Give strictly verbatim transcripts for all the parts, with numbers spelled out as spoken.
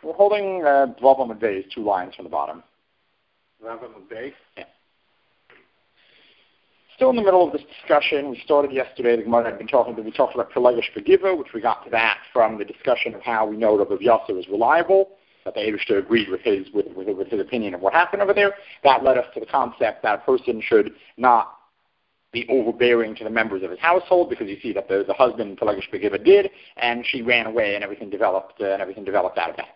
We're holding uh, Dvavam Advez, two lines from the bottom. Dvavam Advez? Yeah. Still in the middle of this discussion. We started yesterday. The Gemara had been talking. We talked about Pelagish Begiva, which we got to that from the discussion of how we know that Rav Yasser is reliable, that the Eibishter agreed with his with, with, with his opinion of what happened over there. That led us to the concept that a person should not be overbearing to the members of his household, because you see that the, the husband Pelagish Begiva did, and she ran away, and everything developed uh, and everything developed out of that.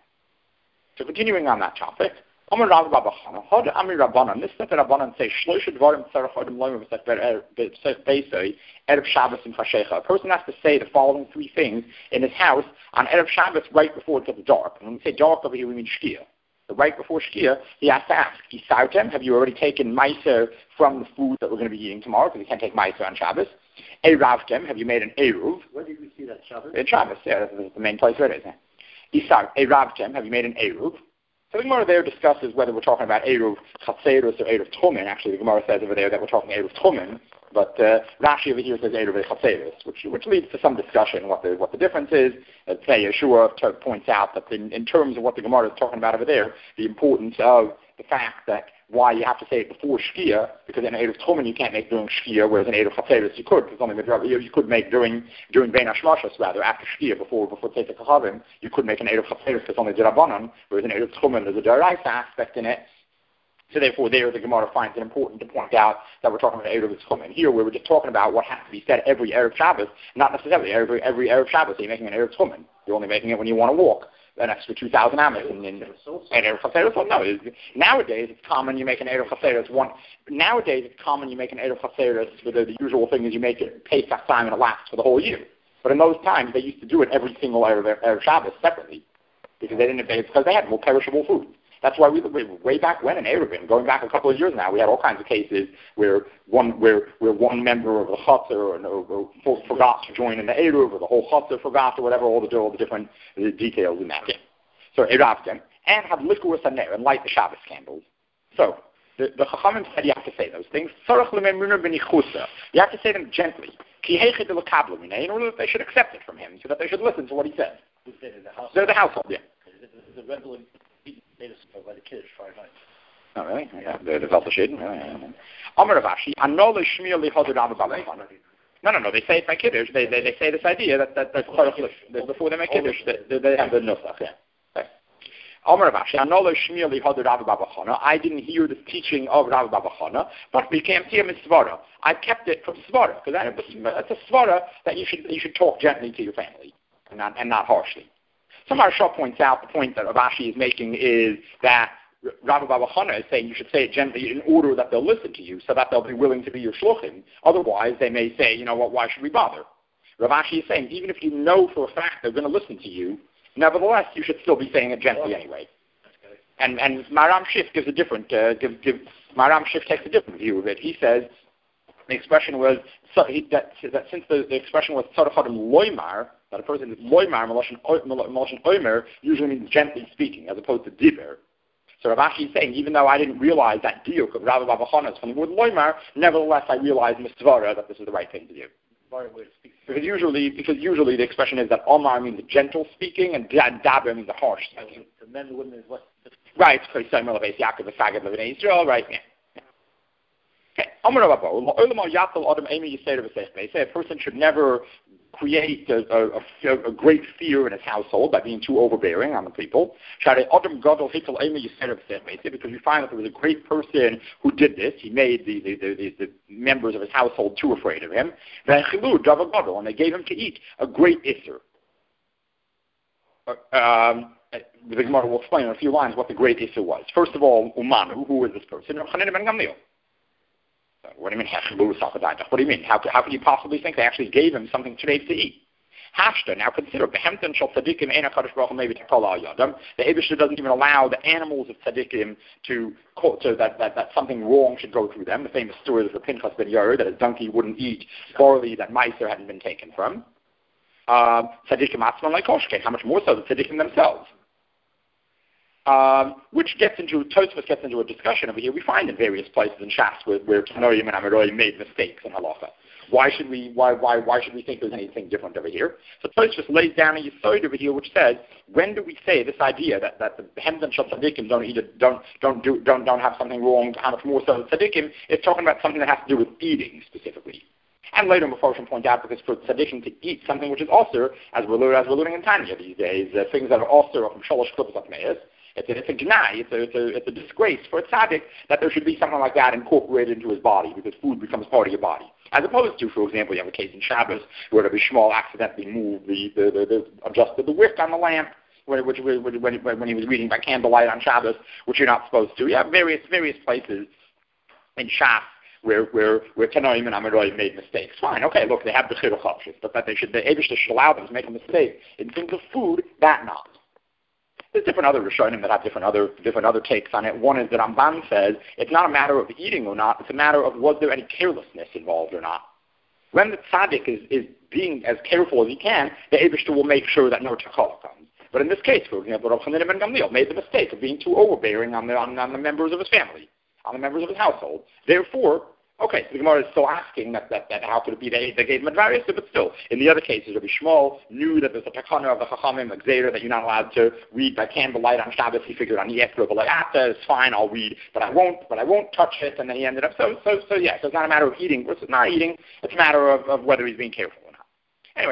So continuing on that topic. Amar Rav Baba Chana, Hod Amir Rabbanan. This that the Rabbanan say Shloisha Dvarim Tzarech Adam Loim V'Sef Beisei Erev Shabbos and Chashecha. A person has to say the following three things in his house on Erev Shabbos right before it gets dark. And when we say dark over here, we mean Shkia. So right before Shkia, he has to ask, Isautem, have you already taken Meiser from the food that we're going to be eating tomorrow? Because you can't take Meiser on Shabbos. Eravtem, have you made an Eruv? Where did we see that, Shabbos? In Shabbos, yeah, that's the main place where it is. Isaut, Eravtem, have you made an Eruv? So the Gemara there discusses whether we're talking about Eruv Chatzeros or Eruv Tchumen. Actually, the Gemara says over there that we're talking Eruv Tchumen, but uh, Rashi over here says Eruv Chatzeros, which which leads to some discussion what the what the difference is. Uh, say Yeshua t- points out that in, in terms of what the Gemara is talking about over there, the importance of the fact that why you have to say it before Shkia, because in Eruv Tchumen you can't make during Shkia, whereas in Eruv Chatzeros you could, because only the you could make during during Bein Hashmashos, rather after Shkia, before before Tzeit Kachavim, you could make an Eruv Chatzeros because only the Rabbanon, whereas in Eruv Tchumen there's a Daraisa aspect in it. So therefore, there the Gemara finds it important to point out that we're talking about Eruv Tchumen. Here, we were just talking about what has to be said every Erev Shabbos, not necessarily every every Erev Shabbos. So you're making an Eruv Tchumen. You're only making it when you want to walk an extra two thousand amos in, in, in Erev Chaseros. Well, no, it's, nowadays it's common you make an Erev Chaseros one. Nowadays it's common you make an Erev Chaseros. The, the usual thing is you make it Pesach time and it lasts for the whole year. But in those times they used to do it every single Erev, Erev Shabbos separately, because they didn't because they had more perishable food. That's why we, way back when in Eruvin, going back a couple of years now, we had all kinds of cases where one where where one member of the chutzner or, or, or forgot to join in the Eruv, or the whole chutzner forgot, or whatever, all the all the different the details in that game. So Eravtim, and have liquor haner and light the Shabbos candles. So the the Chachamim said you have to say those things. You have to say them gently, in order that they should accept it from him, so that they should listen to what he says. Who said it? The household. They're the household, yeah. The regular made us by the Kiddush Friday night. Oh, really? Yeah, the, the Veltashid. Amar Ravashi, Anole Shmiel Lihodu Rav Baba Chana. No, no, no. They say it by Kiddush. They, they, they say this idea that, that, that, that before they make Kiddush, they, they have the Nusach. Yeah. Amar Ravashi, Anole Shmiel Lihodu Rav Baba Chana. I didn't hear the teaching of Rav Baba Chana, but became Tiyam Svara. I kept it from Svara, because it's a Svara that you should you should talk gently to your family and not and not harshly. So Maharsha points out the point that Ravashi is making is that Rabbi Baba Chana is saying you should say it gently in order that they'll listen to you, so that they'll be willing to be your shluchim. Otherwise, they may say, you know what, why should we bother? Ravashi is saying even if you know for a fact they're going to listen to you, nevertheless, you should still be saying it gently anyway. And and Maram Shif gives a different, uh, give, give, Maram Shif takes a different view of it. He says the expression was, so he, that, that since the, the expression was Tzarachadim Loimar, that a person is loymar, maloshin oimer, usually means gently speaking, as opposed to diver. So Ravashi is saying, even though I didn't realize that diuk of Rabbi Baba Chana is from the word loymar, nevertheless I realized mistvara that this is the right thing to do. Because usually, because usually the expression is that omar means gentle speaking, and daber means the harsh speaking. The men and women is what? Right. So Samuel Abbas Yaakov Sagad Levin Israel. Right. Yeah. Okay. They say a person should never create a, a, a great fear in his household by being too overbearing on the people. Because we find that there was a great person who did this. He made the, the, the, the members of his household too afraid of him. And they gave him to eat a great isser. Um, the Gemara will explain in a few lines what the great isser was. First of all, Umanu, who was this person? What do you mean? What do you mean? How, how can you possibly think they actually gave him something today to eat? Hashta, now consider, the Eibishter doesn't even allow the animals of tzaddikim to, to that, that, that something wrong should go through them. The famous story of the Pinchas ben Yair, that a donkey wouldn't eat barley that Meiser hadn't been taken from. Tzaddikim atzman like koshke, how much more so the tzaddikim themselves. Um, which gets into, Tosfos gets into a discussion over here we find in various places in Shas where, where Tanoim and Amoraim made mistakes in halacha. Why should we? Why? Why? Why should we think there's anything different over here? So Tosfos just lays down a yesod over here, which says, when do we say this idea that, that the hemdan shel tzaddikim don't either don't don't do don't don't have something wrong? How much more so tzaddikim? It's talking about something that has to do with eating specifically. And later, Mephoshim point out because for tzaddikim to eat something which is also, as we're learning, as we're learning in Tanya these days, uh, things that are also from shalosh klippos atmeis. It's a, it's a gnai, it's a, it's, a, it's a disgrace for a tzaddik that there should be something like that incorporated into his body because food becomes part of your body. As opposed to, for example, you have a case in Shabbos where Rabbi Shmuel accidentally moved the, the, the, the adjusted the wick on the lamp when, which, when, when, when he was reading by candlelight on Shabbos, which you're not supposed to. You have various various places in Shas where where where Tanoim and Amoraim made mistakes. Fine, okay, look, they have the chiduch hashis, but that they should the Eibush should allow them to make a mistake in things of food, that not. There's different other Rishonim that have different other different other takes on it. One is that Ramban says it's not a matter of eating or not, it's a matter of was there any carelessness involved or not. When the tzaddik is, is being as careful as he can, the Eibush will make sure that no takala comes. But in this case, for example, Rav Chanina ben Gamliel made the mistake of being too overbearing on the, on, on the members of his family, on the members of his household. Therefore, okay, so the Gemara is still asking that, that, that how could it be they, they gave him advice, but still, in the other cases, Rabbi Shmuel knew that there's a takana of the Chachamim, a gzeira, that you're not allowed to read by candlelight on Shabbos. He figured on Yekro, but like, ah, it's fine, I'll read, but I won't, but I won't touch it, and then he ended up, so, so, so yeah, so it's not a matter of eating versus not eating, it's a matter of, of whether he's being careful or not. Anyway,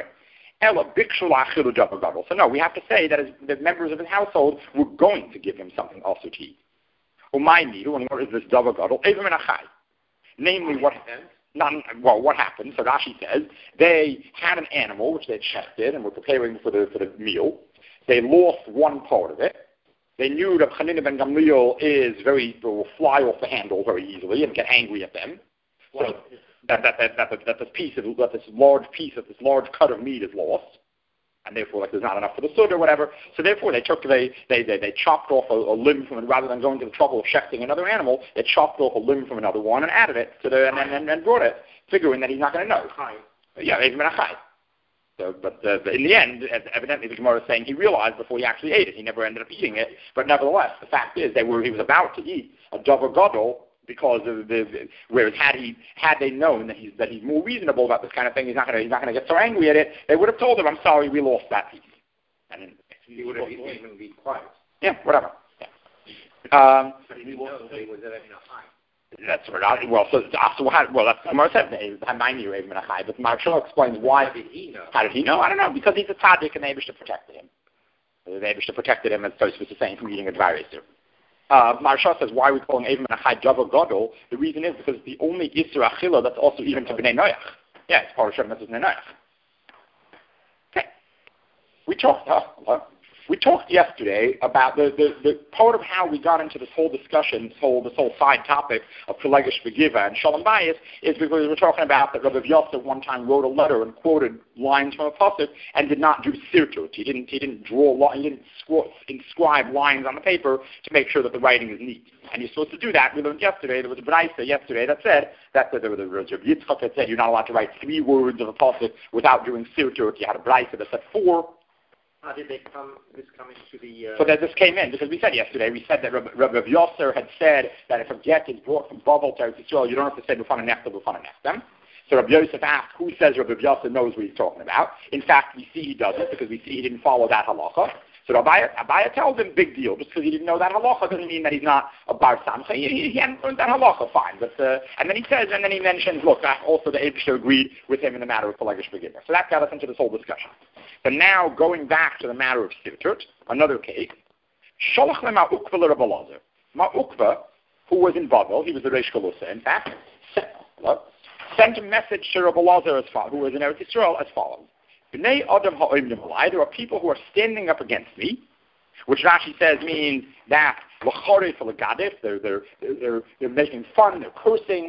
so no, we have to say that as the members of his household were going to give him something also to eat. And what is this davar gadol? Namely, what not, well, what happened? So Rashi says they had an animal which they'd shechted and were preparing for the for the meal. They lost one part of it. They knew that Chanina ben Gamliel is very will fly off the handle very easily and get angry at them. So that that that that, that, that this piece of that this large piece of this large cut of meat is lost, and therefore like there's not enough for the sud or whatever. So therefore they took they they they, they chopped off a, a limb from it rather than going to the trouble of shechting another animal. They chopped off a limb from another one and added it to the and and, and brought it, figuring that he's not going to know. Yeah, even a chai. So, but uh, in the end, evidently the Gemara is saying he realized before he actually ate it. He never ended up eating it. But nevertheless, the fact is they were he was about to eat a davar gadol because of the, the whereas had he had they known that he's that he's more reasonable about this kind of thing, he's not going to he's not going to get so angry at it. They would have told him, "I'm sorry, we lost that piece," and then he would have even been quiet. Yeah, whatever. Yeah. Um, but he was that in a high. That's what I, well, so, so how, well, that's Gemara said, I knew Even Achai, but Marshall explains why. How did he know? How did he know? I don't know, because he's a tzaddik and the Eibishter protected him. The Eibishter protected him, as Tosfos is saying, from eating a dvaris. Uh, Marshall says, why are we calling Even Achai davar gadol? The reason is because it's the only Isra Achila that's also even to Bnei Noach. Yeah, it's part of Shem Bnei Noach. Okay. We talked, uh, uh, We talked yesterday about the, the, the part of how we got into this whole discussion, this whole this whole side topic of Pelegish Begiva and Shalom Bayis is because we were talking about that Rabbi Yosef one time wrote a letter and quoted lines from a pasuk and did not do sirtut. He didn't he didn't draw he didn't inscribe lines on the paper to make sure that the writing is neat. And you're supposed to do that. We learned yesterday there was a brayso yesterday that said that there was a Rabbi Yitzchak that said you're not allowed to write three words of a pasuk without doing sirtut. You had a brayso that said four. How did they come, this come into the... Uh... So that this came in, because we said yesterday, we said that Rabbi, Rabbi Yosser had said that if a get is brought from Bavel to Eretz Yisrael, you don't have to say B'fana Nechta, B'fana Nechtem. So Rabbi Yosef asked, who says Rabbi Yosser knows what he's talking about? In fact, we see he doesn't, because we see he didn't follow that halacha. So Abaya, Abaya tells him, big deal, just because he didn't know that halacha doesn't mean that he's not a bar samcha. He, he, he hadn't learned that halacha, fine. But uh, and then he says, and then he mentions, look, also the Eibishter agreed with him in the matter of Pelegish Begiva. So that got us into this whole discussion. But now, going back to the matter of sirtut, another case, Sholach le Ma'ukva le Rabbi Elazar. Ma'ukva, who was in Bavel, he was the Reish Galusa, in fact, sent, sent a message to Rabbi Elazar, as far, who was in Eretz Yisrael, as follows. B'nei Adam ha'oimdim alai, there are people who are standing up against me, which Rashi says means that l'choref l'gadif, they're, they're, they're, they're making fun, they're cursing.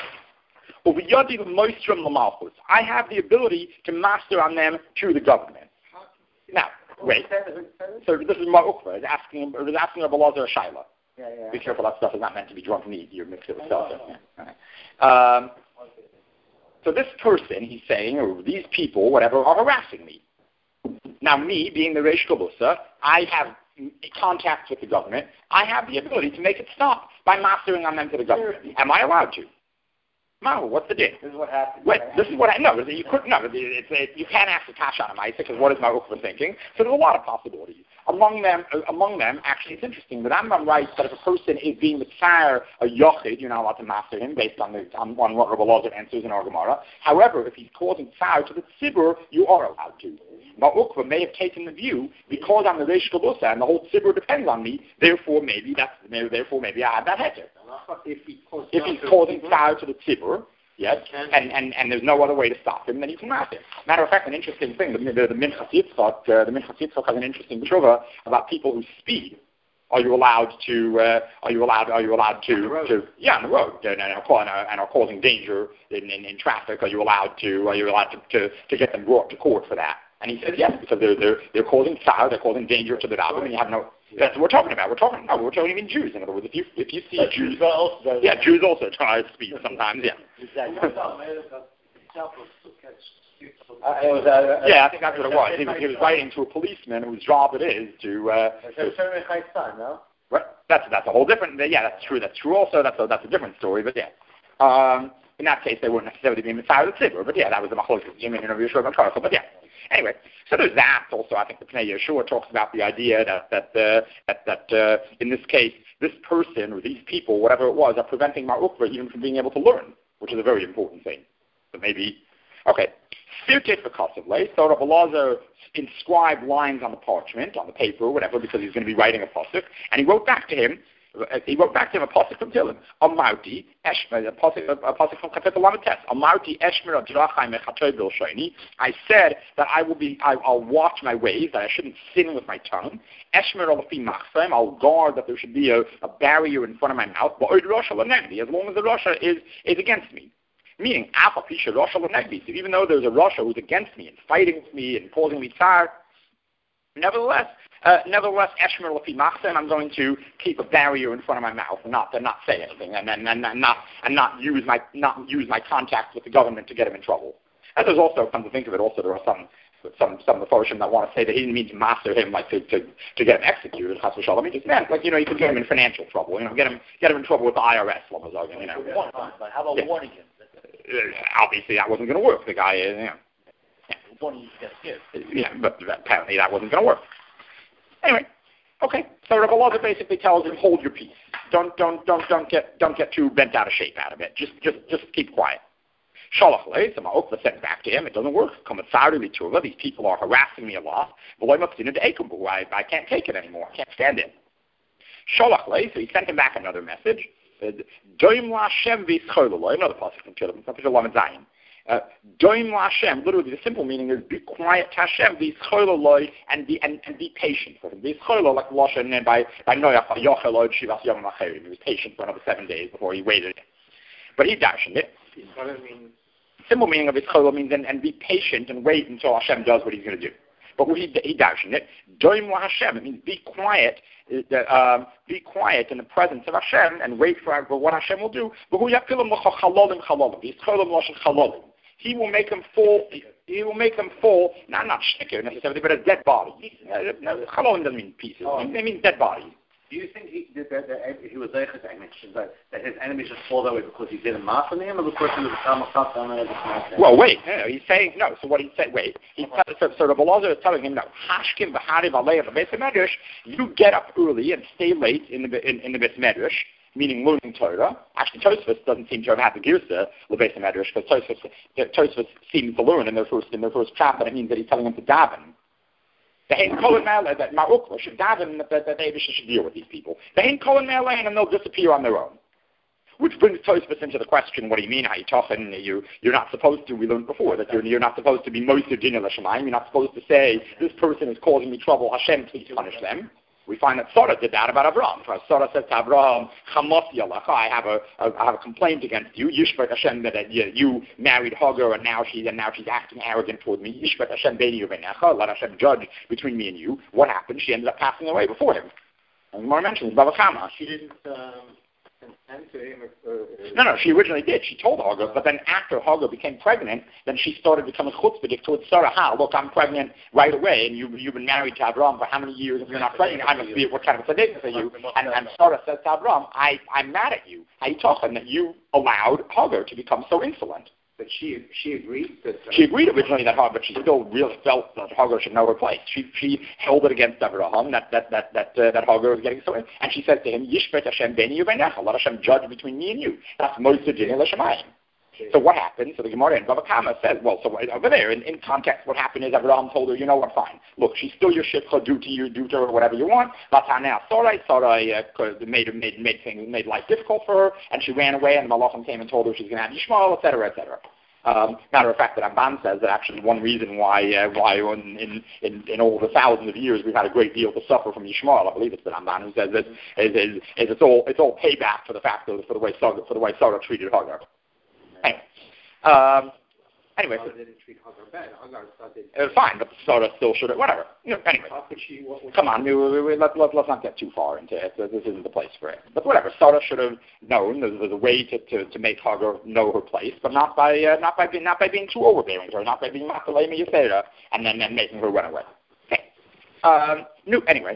I have the ability to master on them to the government. Now, wait. So this is Ma'ukva. It's asking, it's asking Rabbi Elazar a shaila. Yeah, yeah. Be careful, that stuff is not meant to be drunk meat. You're mixed it with stuff. Yeah. Right. Um, so this person, he's saying, or these people, whatever, are harassing me. Now, me, being the Reish Galusa, I have contacts with the government. I have the ability to make it stop by mastering on them to the government. Am I allowed to? No, what's the deal? This is what happened. Wait, this is what I know. You couldn't know. It's, it's, you can't ask the Kasha on Isaac because what is Ma'ukva thinking? So there's a lot of possibilities. Among them, uh, among them, actually, it's interesting. The Rambam writes that if a person is being mitzvah a yochid, you're not allowed to master him based on, the, on, on what Rabbi Lozer answers in our Gemara. However, if he's causing tzar to the tzibur, you are allowed to. Ma'ukva may have taken the view because I'm the Reish Galusa and the whole tzibur depends on me. Therefore, maybe that's therefore maybe I have that heter. If, he if he's causing tzar to the tzibur. Yes, and, and, and there's no other way to stop him, then you can master him. Matter of fact, an interesting thing, the, the, the Minchas Yitzchak, uh, the Minchas Yitzchak has an interesting tshuva about people who speed. Are you allowed to, uh, are you allowed, are you allowed to, to yeah, on the road, and, and, are, and, are, and are causing danger in, in, in traffic, are you allowed to, are you allowed to, to, to get them brought to court for that? And he says yes, because they're, they're, they're causing tzar, they're causing danger to the Rabbim, and you have no, that's what we're talking about. We're talking, no, we're talking even Jews, in other words. If you, if you see but Jews, Jews also yeah, Jews also try to speed sometimes, yeah. Exactly. Uh, it was, uh, yeah, I think that's what it was. He was, he was writing to a policeman whose job it is to. Uh, to no? Right. That's that's a whole different. Yeah, that's true. That's true. Also, that's a, that's a different story. But yeah, um, in that case, they wouldn't necessarily be Mitzvah the Tzibur. But yeah, that was the Machlokes of Jimmy and Yeshua ben Karchel. But yeah, anyway, so there's that. Also, I think the Pnei Yeshua talks about the idea that that uh, that, that uh, in this case, this person or these people, whatever it was, are preventing Ma'ukva even from being able to learn, which is a very important thing. So maybe, okay. Sirtit v'kasavle, so Rabbi Lozer inscribed lines on the parchment, on the paper, or whatever, because he's going to be writing a pasuk, and he wrote back to him, he wrote back to him a pasuk from Tillim, Amarti, Eshmer, a pasuk, a pasuk from Kapitel Lamates, Amarti, Eshmer, Adrachai, Mechatoy, Bil Shoni. I said that I will be, I, I'll watch my ways, that I shouldn't sin with my tongue. Eshmer, Alafi Machsem, I'll guard that there should be a, a barrier in front of my mouth, but Oid Rosh Alanegdi, as long as the Rosh is, is against me. Meaning, even though there's a Russia who's against me and fighting with me and causing me tzar, nevertheless, uh, nevertheless, Eshmer Lafi Machsem, I'm going to keep a barrier in front of my mouth and not to not say anything and, and, and, and not and not use my not use my contacts with the government to get him in trouble. And there's also, come to think of it, also there are some some some of the Forshim that want to say that he didn't mean to master him like to to, to get him executed. Chas v'shalom. He just meant like you know you could get him in financial trouble. You know, get him get him in trouble with the I R S. You know. But how about yeah. warning him? Uh, obviously, that wasn't going to work. The guy, uh, you know. Yeah, warning you get scared. Yeah, but apparently that wasn't going to work. Anyway, okay. So Rabbi Lozer basically tells him, hold your peace. Don't don't don't don't get don't get too bent out of shape out of it. Just just just keep quiet. Shalach le, so Ma'ukva sent back to him. It doesn't work. These people are harassing me a lot. I, I can't take it anymore. I can't stand it. Shalach le, so he sent him back another message. Doim Lashem v'yischololoi, another pasuk from Tillim, Kapitel Lamed Zayin. Doim Lashem, literally the simple meaning is be quiet to Hashem v'yischololoi and be and, and be patient for him. V'yischololoi, like Lashon by by Noach, Yochel Shivas Yom Acherim. He was patient for another seven days before he waited. But he darshened it. Simple meaning of Yischololoi means and, and be patient and wait until Hashem does what He's going to do. But he he darshened it. Doim Hashem, it means be quiet. Um, be quiet in the presence of Hashem and wait for, for what Hashem will do. He will make him fall. He will make them fall. Not not shticker necessarily, but as dead bodies. Chalolim doesn't mean pieces. It means dead bodies. Do you think he that, that, that he was there? I mentioned that, that his enemies just fall that way because he didn't master him, or because he was a Talmud and Well, wait. No, no, he's saying no. So what he said? Wait. He t- so, so Rabbi Lozer is telling him no. Hashkim v'hariv aleich beis medrash. You get up early and stay late in the in, in the beis medrash, meaning learning Torah. Actually, Tosfos doesn't seem to have had the girsa lebeis medrash because Tosfos Tosfos seems to learn in their first in their first chapter. It means that he's telling him to daven. They ain't calling Ma'aleh that Ma'ukva should daven that that they should deal with these people. They ain't calling Ma'aleh and they'll disappear on their own. Which brings Tosfos into the question: what do you mean? How you talking? You you're not supposed to. We learned before that you're you're not supposed to be Moser Din L'Shamayim. You're not supposed to say this person is causing me trouble. Hashem, please punish them. We find that Sarah did that about Avraham. Sarah said to Avraham, Chamas Yalach, I have a, a I have a complaint against you. Yishvat Hashem that you, you married Hagar and now she's and now she's acting arrogant toward me. Yishvat Hashem Beini Uvenecha, let Hashem judge between me and you. What happened? She ended up passing away before him. And more mentions Bava Kama. She didn't. Um, And to him, uh, uh, No, no, she originally did. She told Hagar, but then after Hagar became pregnant, then she started becoming chutzpahdik towards Sarah. Ha, look, I'm pregnant right away, and you, you've been married to Abraham for how many years? If you're not pregnant, I must be, what kind of a tzaddik are you? And, and Sarah says to Abraham, I, I'm mad at you. How you talking that you allowed Hagar to become so insolent? but she she agreed that uh, She agreed originally that Hagar, but she still really felt that Hagar should know her place. She she held it against Abraham that that that that uh, that Hagar was getting so in, and she said to him, "Yishpet Hashem beni uvenecha, let Hashem judge between me and you." That's Moshe Din L'Shamayim. So what happened? So the Gemara in Bava Kama says, well, so over there in, in context, what happened is Abraham told her, you know what, fine. Look, she's still your shipcha, do to you, do to her whatever you want. But now Sarai, Sarai uh, made made made things made life difficult for her, and she ran away, and the Malachim came and told her she's going to have Yishmael, et cetera, et cetera. Um, matter of fact, that Ramban says that actually one reason why uh, why in, in in all the thousands of years we've had a great deal to suffer from Yishmael, I believe it's the Ramban who says this, is, is, is it's all it's all payback for the fact of, for the way Sarah, for the way Sarah treated Hagar. Anyway, um, anyway, Sarah didn't treat Hagar bad. Hagar started. It was fine, but Sarah still should have whatever. You know, anyway, How could she? What, what come on, we, we, we, let, let, let's not get too far into it. This isn't the place for it. But whatever, Sarah should have known there was a way to, to, to make Hagar know her place, but not by uh, not by being not by being too overbearing to her, not by being makalei miyasera, and then then making her run away. Okay. Um, no, anyway,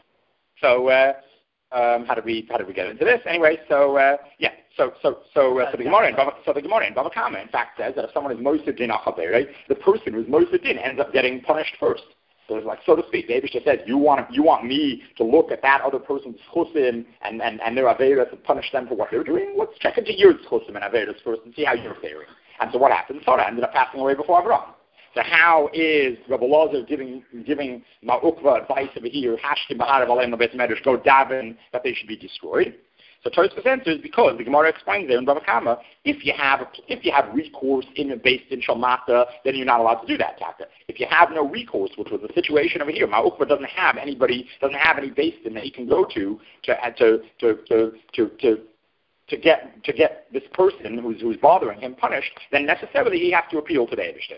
so uh, um, how did we how did we get into this? Anyway, so uh, yeah, so so so uh, so the Gemara in Bava, so the Gemara in Bava Kama in fact says that if someone is Moshe Din Achavei, the person who's Moshe Din ends up getting punished first. So it's like, so to speak, David just said, you want you want me to look at that other person's chusim and, and, and their averas and punish them for what they're doing? Let's check into your chusim and averas first and see how you're faring. And so what happened? Sarah ended up passing away before Abraham. So how is Rabbi Lazar giving giving Ma'ukva advice over here, Hashkim Bahar Valem Bet Medrash, go daven that they should be destroyed? So Tosfos answers because the Gemara explains there in Bava Kama, if you have if you have recourse in based in Shalmata, then you're not allowed to do that, Taka. If you have no recourse, which was the situation over here, Ma'ukva doesn't have anybody, doesn't have any based in that he can go to to to to to to, to to get to get this person who's who's bothering him punished, then necessarily he has to appeal to the Eibishter.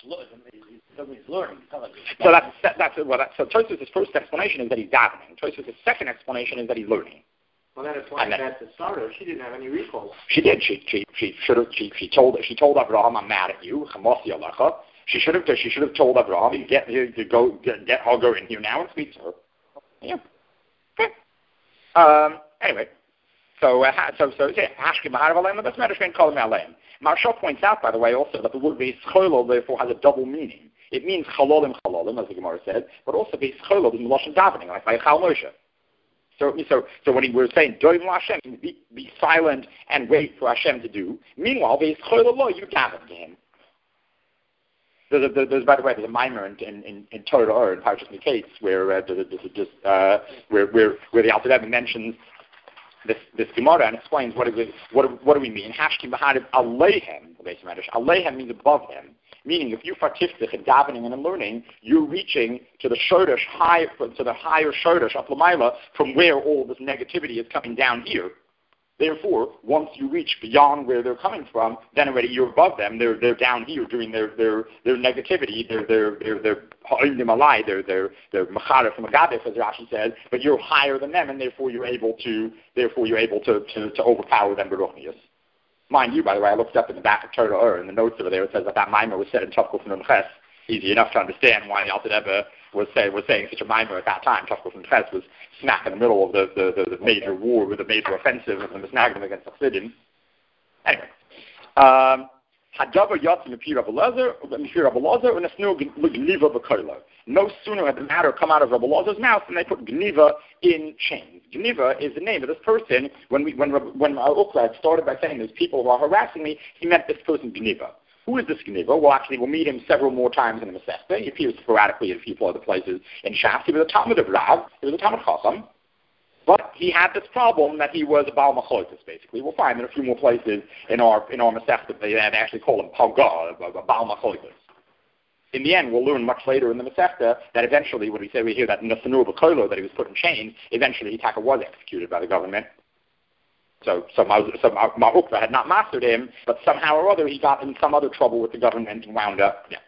He's learning. So that's that, that's well. That, so Tosfos' first explanation is that he's davening. Tosfos' second explanation is that he's learning. Well, then it's like that to Sarah. She didn't have any recourse. She did. She she she should have. She she told she told Abraham, I'm mad at you. She should have. She should have told Abraham, get here to go get, get Hagar in here now and speak to her. Yeah. Okay. Um. Anyway. So, uh, so, so, Hashkim Bahar Valem, that's Medrash calling me Aleim. Marshall points out, by the way, also that the word Veischolo therefore has a double meaning. It means Chalolim Chalolim, as the Gemara said, but also Veischolo is Meloshen davening, like by Chal Moshe. So, so, so when he was saying Doim Hashem, be, be silent and wait for Hashem to do. Meanwhile, Veischolo Lo, you daven to him. There's, a, there's, by the way, there's a mimer in in in, in Torah or in Parshas Miketz where uh, there's, there's just uh, where where where the Alter Rebbe mentions this this Gemara and explains what is it, what what do we mean? Hashkim Bahariv Aleihem, the base Medrash. Aleihem means above him, meaning if you participate in davening and in learning, you're reaching to the shoresh high to the higher shoresh of Lamaila from where all this negativity is coming down here. Therefore, once you reach beyond where they're coming from, then already you're above them. They're they're down here doing their their their negativity. They're they're they're they're ha'imdim They're they're they're macharef and magadef, as Rashi says. But you're higher than them, and therefore you're able to therefore you're able to to, to overpower them beruchnius. Mind you, by the way, I looked up in the back of Torah Ur in the notes over there. It says that that mimer was said in Tavkuf Nun Ches. Easy enough to understand why the Alter Rebbe was say was saying such a mimer at that time. Tavkuf Nun Ches was smack in the middle of the, the, the, the major war with the major offensive of the Misnagdim against the Chassidim. Anyway, Hadavar Yatz Mipir Rabbi Lazar, Mipir Rabbi Lazar, and Esnu Gniva B'Koila. No sooner had the matter come out of Rabbi Lazar's mouth than they put Gniva in chains. Gniva is the name of this person. When we when when Ukla had started by saying there's people who are harassing me, he meant this person Gniva. Who is this Gniva? Well, actually, we'll meet him several more times in the Masechta. He appears sporadically in a few other places in Shas. He was a Talmud of Rav. He was a Talmud Chacham. But he had this problem that he was a Baal Machlokas, basically. We'll find in a few more places in our in our Masechta they actually call him Palga, a Baal Machlokas. In the end, we'll learn much later in the Masechta that eventually, when we say we hear that Nasanur B'Koilo, that he was put in chains, eventually Itaka was executed by the government. So, so, so Ma'ukva had not mastered him, but somehow or other he got in some other trouble with the government and wound up. Yeah.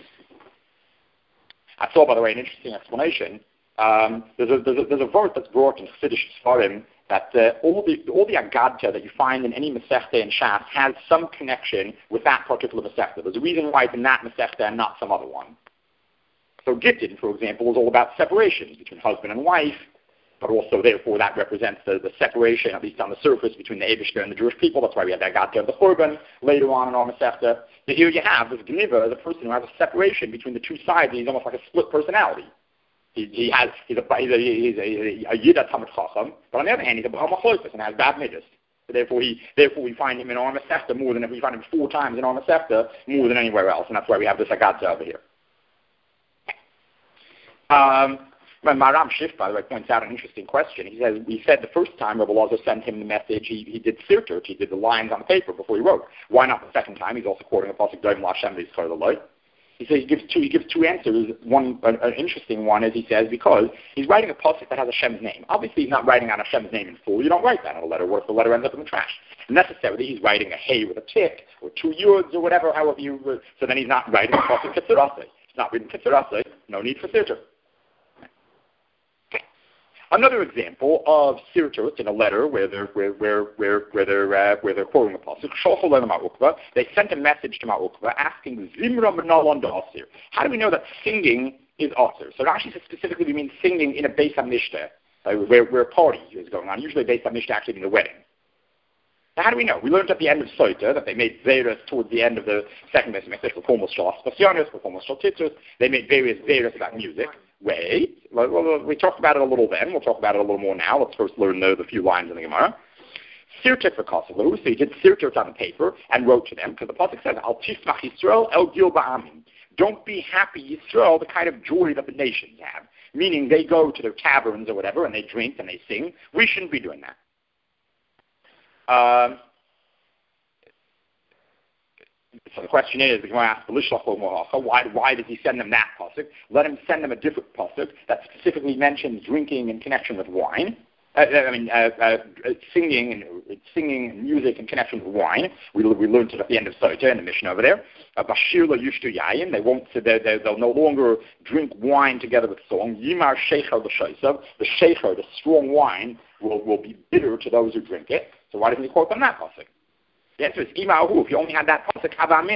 I saw, by the way, an interesting explanation. Um, there's, a, there's, a, there's a verse that's brought in Chassidish Sfarim that uh, all the all the Agadta that you find in any Masechta and Shas has some connection with that particular Masechta. There's a reason why it's in that Masechta and not some other one. So Gittin, for example, is all about separations between husband and wife, but also, therefore, that represents the, the separation, at least on the surface, between the Eibishter and the Jewish people. That's why we have that Agadta of the Churban later on in our Masechta. But here you have this Gniva as a person who has a separation between the two sides, and he's almost like a split personality. He, he has, he's a, he's a, he's a, a Yida Talmid Chacham, but on the other hand, he's a Baal Machlokas and has bad midas. So therefore, he, therefore, we find him in our Masechta more than, we find him four times in our Masechta more than anywhere else, and that's why we have this Agadta over here. Um, Maram Schiff, by the way, points out an interesting question. He says, he said the first time Rebbe Loza sent him the message, he, he did sirtut, he did the lines on the paper before he wrote. Why not the second time? He's also quoting a pasuk, Dovim Lashem V'Yisrael. He says he gives two. He gives two answers. One, an, an interesting one, is he says because he's writing a pasuk that has Hashem's name. Obviously, he's not writing out Hashem's name in full. You don't write that in a letter. What if the letter ends up in the trash? Necessarily, he's writing a hey with a tick or two yuds or whatever. However you. So then he's not writing a pasuk ketzerasei. He's not written ketzerasei. No need for sirtut. Another example of sirtut in a letter where they're where where where where they're uh, where they're quoting a pasuk. They sent a message to Mar Ukva asking Zimra Menalon Asir. How do we know that singing is Asir? So Rashi says specifically we mean singing in a Beis HaMishteh, uh, where where a party is going on. Usually Beis HaMishteh actually means a wedding. Now how do we know? We learned at the end of Soita that they made Zeres towards the end of the second Beis HaMikdash, Performos Shal Aspasionis, Performos Shal Titzos. They made various Zeres about music. Wait, well, well, we talked about it a little then. We'll talk about it a little more now. Let's first learn the, the few lines in the Gemara. Sirtut for Kosovo. So he did sirtut on the paper and wrote to them, because the pasuk says, Al Tifmach Yisrael El Gil Ba'amim. Don't be happy, Yisrael, the kind of joy that the nations have. Meaning they go to their taverns or whatever and they drink and they sing. We shouldn't be doing that. Um, So the question is, why, why does he send them that pasuk? Let him send them a different pasuk that specifically mentions drinking in connection with wine. Uh, I mean, uh, uh, singing and singing and music in connection with wine. We we learned it at the end of Soita in the mission over there. Bashir lo yushtu yayin. They won't. They they'll no longer drink wine together with song. Yimar shecher l'shaisav. The shecher, the strong wine, will will be bitter to those who drink it. So why doesn't he quote them that pasuk? The answer is, if you only had that pasuk,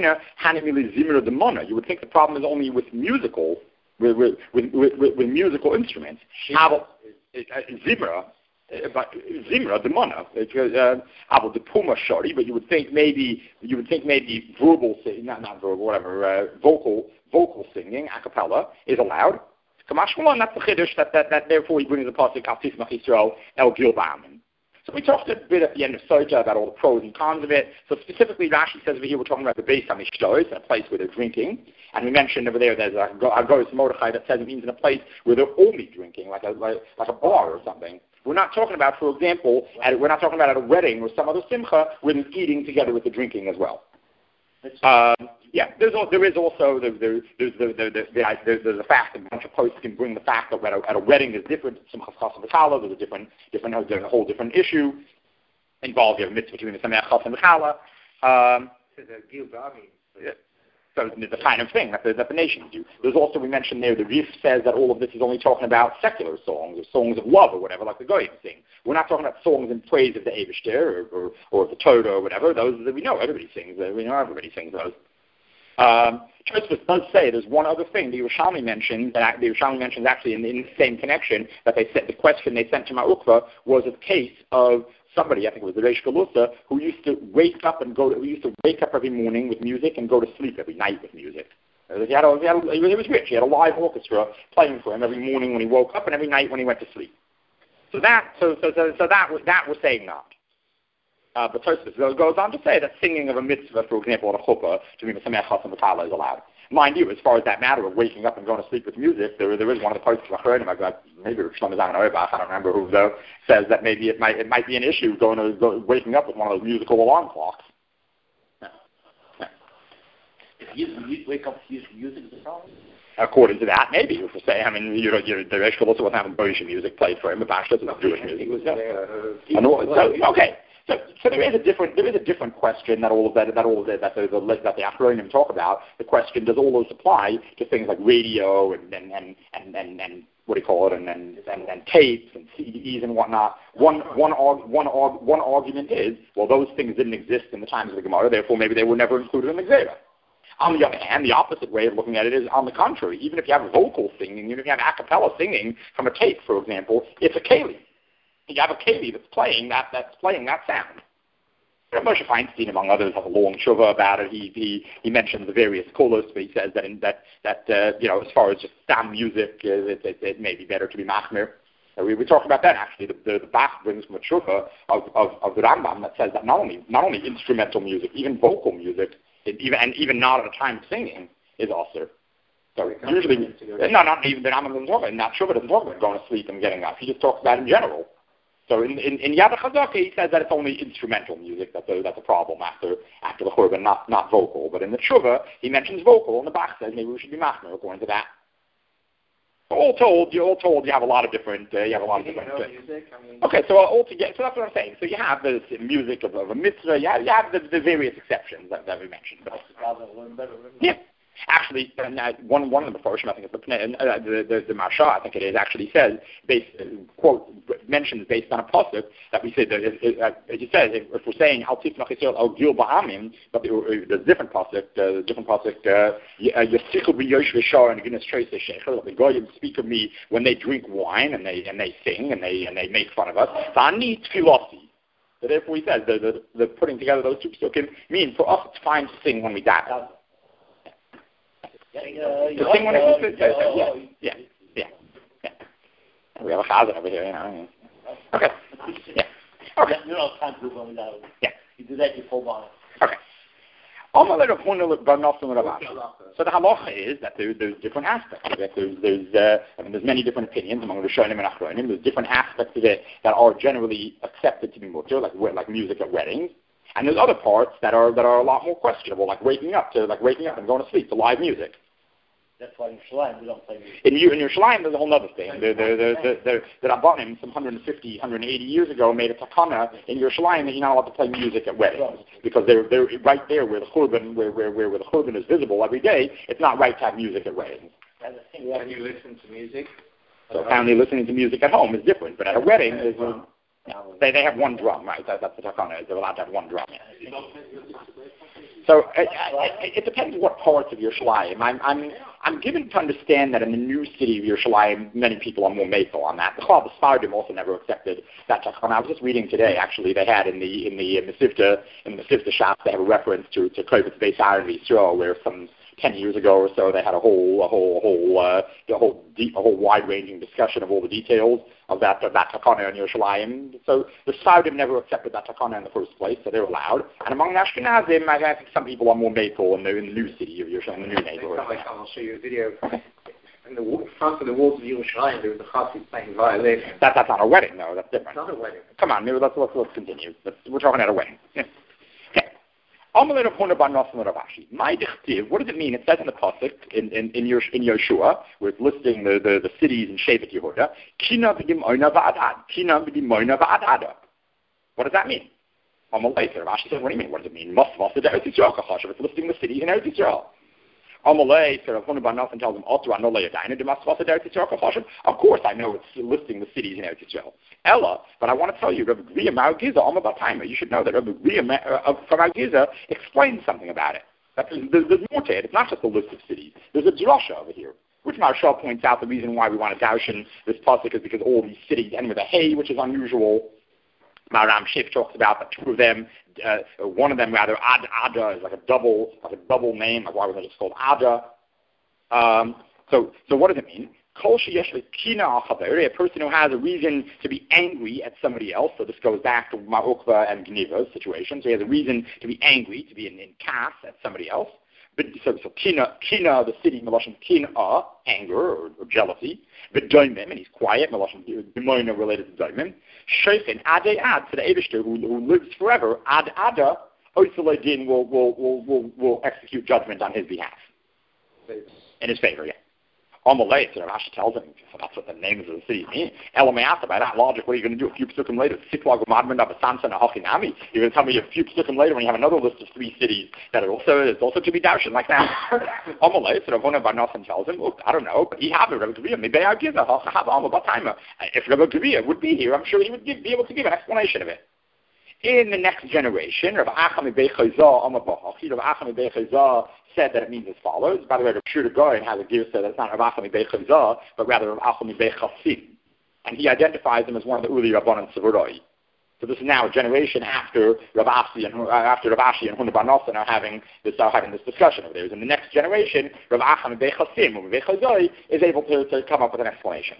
you would think the problem is only with musical, with, with, with, with, with musical instruments. Zimra, but Zimra, the mana, Abel the Puma Shari, but you would think maybe, you would think maybe verbal, not, not verbal, whatever, uh, vocal, vocal singing, a cappella, is allowed. Kamash Malon, that's the Chiddush, that, that, that therefore he brings the pasuk, Al Tifmach Yisrael, El Gil Ba'amim. So we talked a bit at the end of Soita about all the pros and cons of it. So specifically, Rashi says over here we're talking about the Beis HaMishlois, a place where they're drinking. And we mentioned over there there's a Agoros Mordechai that says it means in a place where they're only drinking, like a like, like a bar or something. We're not talking about, for example, at, we're not talking about at a wedding or some other simcha where they're eating together with the drinking as well. Um, yeah, there's al- there is also there, there, there's the, the, the, the, there's, there's a fact that a bunch of posts can bring the fact that at a, at a wedding is different. Some chas v'chala, there's a different different there's a whole different issue involved. You have a mitzvah between the sameach chas and v'chala. Um, So the kind of thing that the, that the nations do. There's also, we mentioned there, the Rif says that all of this is only talking about secular songs, or songs of love, or whatever, like the Goyim sing. We're not talking about songs in praise of the Eibishter, or, or, or the Torah, or whatever. Those that we know, everybody sings. We know everybody sings those. Um, Tosfos does say there's one other thing the Yerushalmi mentioned, that the Yerushalmi mentions actually in, in the same connection, that they said the question they sent to Mar Ukva was a case of somebody, I think it was the Reish Galusa, who used to wake up and go to, who used to wake up every morning with music and go to sleep every night with music. He, had a, he, had a, he was rich. He had a live orchestra playing for him every morning when he woke up and every night when he went to sleep. So that, so so so, so that that was saying not. Uh, but Tosfos goes on to say that singing of a mitzvah, for example, at a chuppah, to be Mesamech Chas and V'Tala, is allowed. Mind you, as far as that matter of waking up and going to sleep with music, there there is one of the posts I heard him, maybe Shlomo Zalman Auerbach, I don't remember who though, says that maybe it might it might be an issue going to go, waking up with one of those musical alarm clocks. No. No. If you, you wake up to music, is a problem? According to that, maybe you could say. I mean, you know, the Reish Galusa wasn't having Jewish music played for him, but Pashtus was not Jewish music. It was, yeah. uh, so, okay. So, so there is a different there is a different question that all of that that all of that that the, the that the acronym talk about. The question, does all those apply to things like radio and and and and, and, and what do you call it and and, and, and tapes and C Ds and whatnot? One one arg, one arg, one argument is, well, those things didn't exist in the times of the Gemara, therefore maybe they were never included in the Gzera. On the other hand, the opposite way of looking at it is, on the contrary, even if you have vocal singing, even if you have a cappella singing from a tape, for example, it's a keli. You have a keli that's playing that that's playing that sound. Moshe Feinstein, among others, has a long tshuva about it. He he, he mentions the various kolos, but he says that in, that that uh, you know, as far as just stam music, uh, it, it, it may be better to be machmir. Uh, we we talked about that actually. The the, the Bach brings from a tshuva of, of of the Rambam that says that not only not only instrumental music, even vocal music, it, even and even not at a time of singing, is also. So usually, no, not even the Rambam doesn't talk about it. That tshuva doesn't talk about going to sleep and getting up. He just talks about it in general. So in in, in Yad HaChazaka, he says that it's only instrumental music that's a, that's a problem after after the Churban, not not vocal. But in the Tshuva, he mentions vocal, and the Bach says maybe we should be machmir according to that. All told, you all told, you have a lot of different. Uh, you have a lot of different. Uh, music, I mean, okay, so all together, so that's what I'm saying. So you have the music of, of a mitzvah. You have, you have the, the various exceptions that, that we mentioned. But, yeah. Actually, and, uh, one one of the Mefarshim, I think it's the uh, the, the, the Marsha, I think it is, actually says, based, uh, quote, mentions based on a pasuk that we say that it, it, uh, it says if, if we're saying Al Tifnach Yisrael Al Gil Ba'amim, but there's a different pasuk, uh, different pasuk, Yasichu b'Yosh v'Shar and Guinness Trace Shechel. The goyim speak of me when they drink wine and they and they sing and they and they make fun of us. Sani Tfilosi. So therefore, he says the, the the putting together those two pasukim mean for us it's fine to sing when we daven. Yeah, the thing when it yeah, yeah, yeah, yeah, yeah. We have a chazan over here, you know. Okay. Yeah. Okay. You don't have time to do it without. Yeah. You do that, you full body. Okay. So the halacha is that there, there's different aspects of it. There's, there's, uh, I mean, there's many different opinions among Rishonim and Achronim. There's different aspects of it that are generally accepted to be mutter, like like music at weddings. And there's other parts that are that are a lot more questionable, like waking up to like waking up and going to sleep to live music. That's why in Yerushalayim we don't play music. In, in Yerushalayim, there's a whole other thing. The the the the, the, the Rabbanim, some one hundred fifty, one hundred eighty years ago, made a takana in Yerushalayim that you're not allowed to play music at weddings because they're they're right there where the churban where where where, where the churban is visible every day. It's not right to have music at weddings. Can you listen to music? So apparently, listening to music at home is different, but at a wedding, there's a, they they have one drum, right? That, that's the takana. They're allowed to have one drum. So it, it, it depends what parts of Yerushalayim. I'm I'm I'm given to understand that in the new city of Yerushalayim, many people are more makel on that. The Chal Sfardim also never accepted that takana. I was just reading today. Actually, they had in the in the Mesivta in the Mesivta shop they have a reference to to Kovitz Beis Aaron Yisrael, where some ten years ago or so they had a whole a whole a whole uh, a whole deep, a whole wide ranging discussion of all the details of that of that takana in Yerushalayim. So the Sfardim never accepted that takana in the first place, so they're allowed. And among the Ashkenazim, I think some people are more makel in the, in the new city of Yerushalayim, the new neighborhood. I'll show you a video. In the front of the walls of Yerushalayim, there was a chassid playing violin. That, that's not a wedding, though. That's different. Not a wedding. Come on, maybe let's let's, let's continue. Let's, we're talking about a wedding. Yeah. Okay. What does it mean? It says in the pasuk in in in, Yosh, in Yoshua, where it's listing the, the, the cities in Shevet Yehuda. Kina v'dimoina va'adad. Kina v'dimoina va'adada. What does that mean? Amalei said, Rashi said, what do you mean? What does it mean? Masvasa de Eretz Yisrael kachashav. It's listing the cities in Eretz Yisrael. Amalei said, Rav Huna bar Nosson tells him, Otra no le'yadayna de Masvasa de Eretz Yisrael kachashav. Of course, I know it's listing the cities in Eretz Yisrael. Ella, but I want to tell you, Rabbi Gria Mar Giza, Alma Batayma. You should know that Rabbi Gria uh, from Mar Giza explains something about it. That's, there's, there's more to it. It's not just a list of cities. There's a drasha over here, which Marshall points out the reason why we want to darshan this pasuk is because all these cities end with a hey, which is unusual. Maram Shif talks about the two of them. Uh, one of them, rather, Ad Ada, is like a double, like a double name. Like why was it just called Ada? Um, so, so what does it mean? A person who has a reason to be angry at somebody else. So this goes back to Ma'ukva and Gniva's situation. So he has a reason to be angry, to be in, in kas at somebody else. But so, so kina, kina, the city, Melashon kina, anger or, or jealousy. But doimim, and he's quiet, Melashon demoina related to doimim. Sheichen ade ad, to the Eibishter who, who lives forever. Ad ada, Oisaladin will will will will will execute judgment on his behalf, in his favor. Yeah. Amalei, so Rashi tells him, so that's what the names of the city mean. Elameata, by that logic, what are you going to do a few psukim later? Siklag Madman of Sansa and Hachinami. You're going to tell me a few psukim later when you have another list of three cities that are also is also to be darshan like that. Amalei, so Ravona Bar Nosson tells him, look, I don't know, but he have a Rebbe Gavia. Maybe I'll give a have Alma Bataima. If Rebbe Gavia would be here, I'm sure he would give, be able to give an explanation of it. In the next generation, Rav Acham Ibn Chayzah Amar Bahachi, Rav Acham Ibn Chayzah said that it means as follows. By the way, Rav Shur Goyen has a gear said that it's not Rav Acham Ibn Chayzah, but rather Rav Acham Ibn Chasim. And he identifies him as one of the Uli Rabbanan Sevoroi. So this is now a generation after Rav Ashi and uh, after Rav Ashi and Huna Bar Nosson are having this are having this discussion over there. In the next generation, Rav Acham Ibn Chasim or Ibn Chayzah is able to, to come up with an explanation.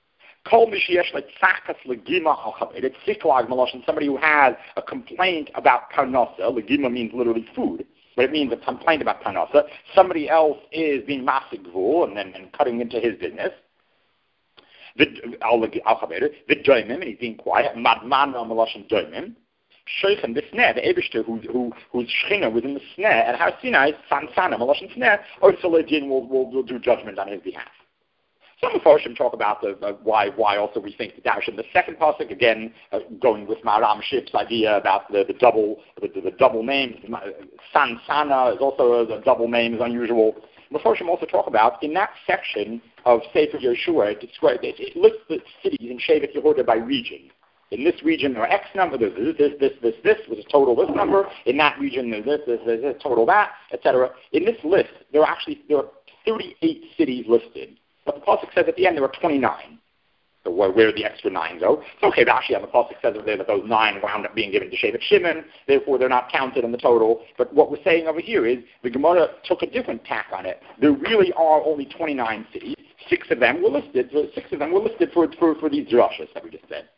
It's siklag maloshin, somebody who has a complaint about parnasa. Legima means literally food, but it means a complaint about parnasa. Somebody else is being masigvul and then and cutting into his business. The doimim, and he's being quiet. Madman maloshin doimim. Sheikhan the sneh, the Eibishter who who whose shchina was in the sneh at Har Sinai, sansana maloshin sneh, or Saladin will will do judgment on his behalf. Some of Farshim talk about the, uh, why why also we think the darshan. The second pasuk again, uh, going with Maharam Ship's idea about the, the double the, the, the double names. San Sana is also a, a double name is unusual. The Farshim also talk about in that section of Sefer Yeshua it describes it, it lists the cities in Shevet Yehuda by region. In this region there are X number, there's this, this, this, this, this, was a total this number. In that region there's this, this, this, this total that, et cetera. In this list there are actually there are thirty-eight cities listed. But the pasuk says at the end there were twenty-nine. So where, where did the extra nine go? So okay, Rashi on the pasuk says over there that those nine wound up being given to Shevet Shimon, therefore they're not counted in the total. But what we're saying over here is the Gemara took a different tack on it. There really are only twenty-nine cities. Six of them were listed. So six of them were listed for for, for these drashas that we just said.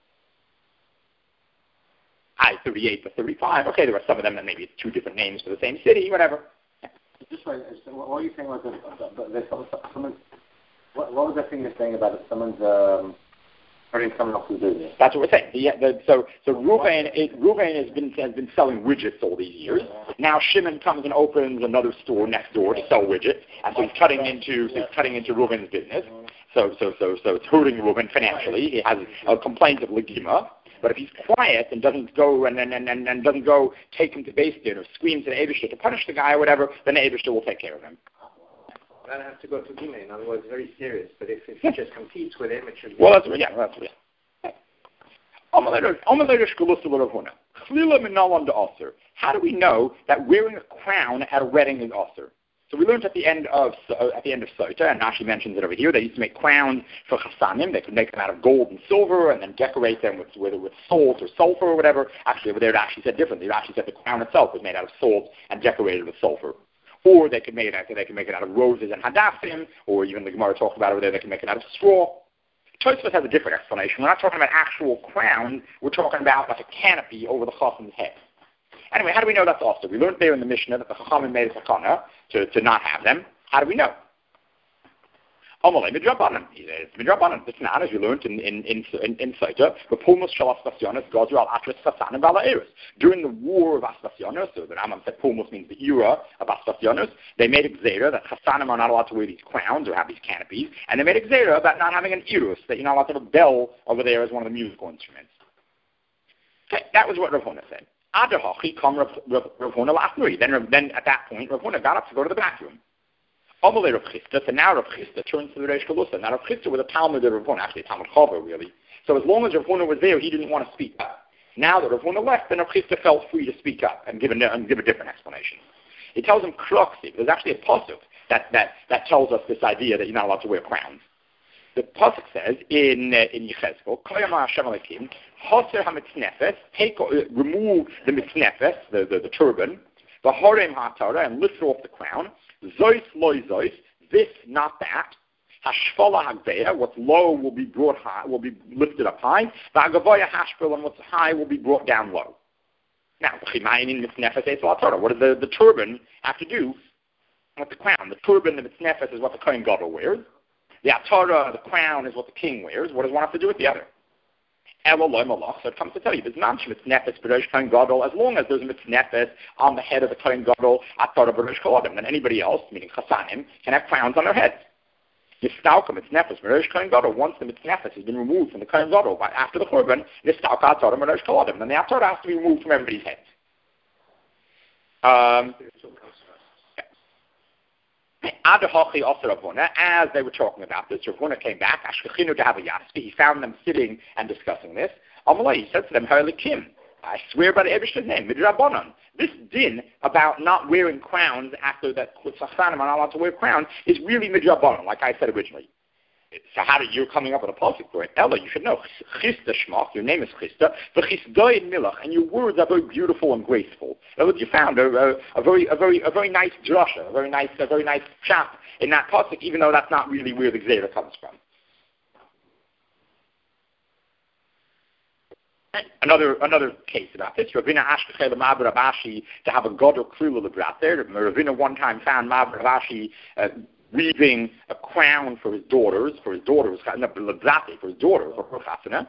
I thirty-eight to thirty-five. Okay, there are some of them that maybe it's two different names for the same city, whatever. Just like, what are you saying was that someone's What, what was that thing you're saying about if someone's um, hurting someone else's business? That's what we're saying. The, the, so, so Ruvain, it, Ruvain has been has been selling widgets all these years. Now Shimon comes and opens another store next door to sell widgets, and so he's cutting into so he's cutting into Ruvain's business. So, so, so, so it's hurting Ruvain financially. He has a complaint of legima. But if he's quiet and doesn't go and and, and, and doesn't go take him to Beis Din or scream to the Eibishter to punish the guy or whatever, then the Eibishter will take care of him. Then have to go to Dima. In other words, very serious. But if, if he just competes with him, it should be... Well, that's yeah, that's yeah. How do we know that wearing a crown at a wedding is usher? So we learned at the end of uh, at the end of Sota, and Rashi mentions it over here. They used to make crowns for chasanim. They could make them out of gold and silver, and then decorate them with whether with salt or sulfur or whatever. Actually, over there, Rashi said differently. Rashi said the crown itself was made out of salt and decorated with sulfur. Or they could make it. They could make it out of roses and hadafim, or even the Gemara talked about over there. They can make it out of straw. Tosfos has a different explanation. We're not talking about actual crowns. We're talking about like a canopy over the chacham's head. Anyway, how do we know that's also? We learned there in the Mishnah that the chachamim made a sakana to, to not have them. How do we know? Amalei midrabanan. It's midrabanan. It's not, as we learned in in in in, in Sota. But Pulmus shalas Aspasionis goes al atris chasanim balaeris. During the war of Aspasionis, so the Rambam said Pulmus means the era of Aspasionis. They made a gzeira that chasanim are not allowed to wear these crowns or have these canopies, and they made a gzeira about not having an irus, that you're not allowed to have a bell over there as one of the musical instruments. Okay, that was what Rav Huna said. Adahachi come Rav Huna lafnuri. Then then at that point Rav Huna got up to go to the bathroom. Amalei Rav Chisda, so now Rav Chisda turns to the Reish Galusa. Now Rav Chisda was a Talmud of Rav Huna, actually a Talmud Chava really. So as long as Rav Huna was there, he didn't want to speak up. Now that Rav Huna left, then Rav Chisda felt free to speak up and give a, and give a different explanation. He tells him Kruxi. There's actually a pasuk that, that, that tells us this idea that you're not allowed to wear crowns. The pasuk says in uh, in Yechezkel, Koyama Hashem Alekim, Hoser HaMitznefes, take uh, remove the mitznefes, the, the the turban, the Horem HaTorah, and lift off the crown. Zois loy zois, this not that. Hashfala hagveya, what's low will be brought high, will be lifted up high. Vagavoya hashpil, and what's high will be brought down low. Now, what does the, the turban have to do with the crown? The turban, the mitznefes, is what the Kohen Gadol wears. The Atara, the crown, is what the king wears. What does one have to do with the other? So it comes to tell you, there's not mitznefes b'rosh Kohen Gadol, as long as there's a mitznefes on the head of the Kohen Gadol, Atara b'rosh Kohanim, then anybody else, meaning Chasanim, can have crowns on their heads. Nistalka mitznefes Meresh Kohen Gadol. Once the mitznefes has been removed from the Kohen Gadol by after the Churban, Nistalka Atzara Meresh Koladim. Then the Atzara has to be removed from everybody's head. Um, as they were talking about this, Rav Huna came back. He found them sitting and discussing this. He said to them, I swear by the Eibishter's name, Midrabanan. This din about not wearing crowns after that Chutzachanim are not allowed to wear crowns is really Midrabanan, like I said originally. So how did you coming up with a pasuk for it? Ella, you should know. Chista Shmach, your name is Chista, v'chisdoi milach, and your words are very beautiful and graceful. And you found a, a, a very, a very, a very nice drasha, a very nice, a very nice chap in that pasuk, even though that's not really where the Gzeira comes from. Another another case about this. Ravina Ashkechel Ma'aber Rabashi to have a god or klula lebrat there. Ravina one time found Ma'aber Rabashi uh, weaving a crown for his daughters, for his daughters, for his daughters, for her chasana.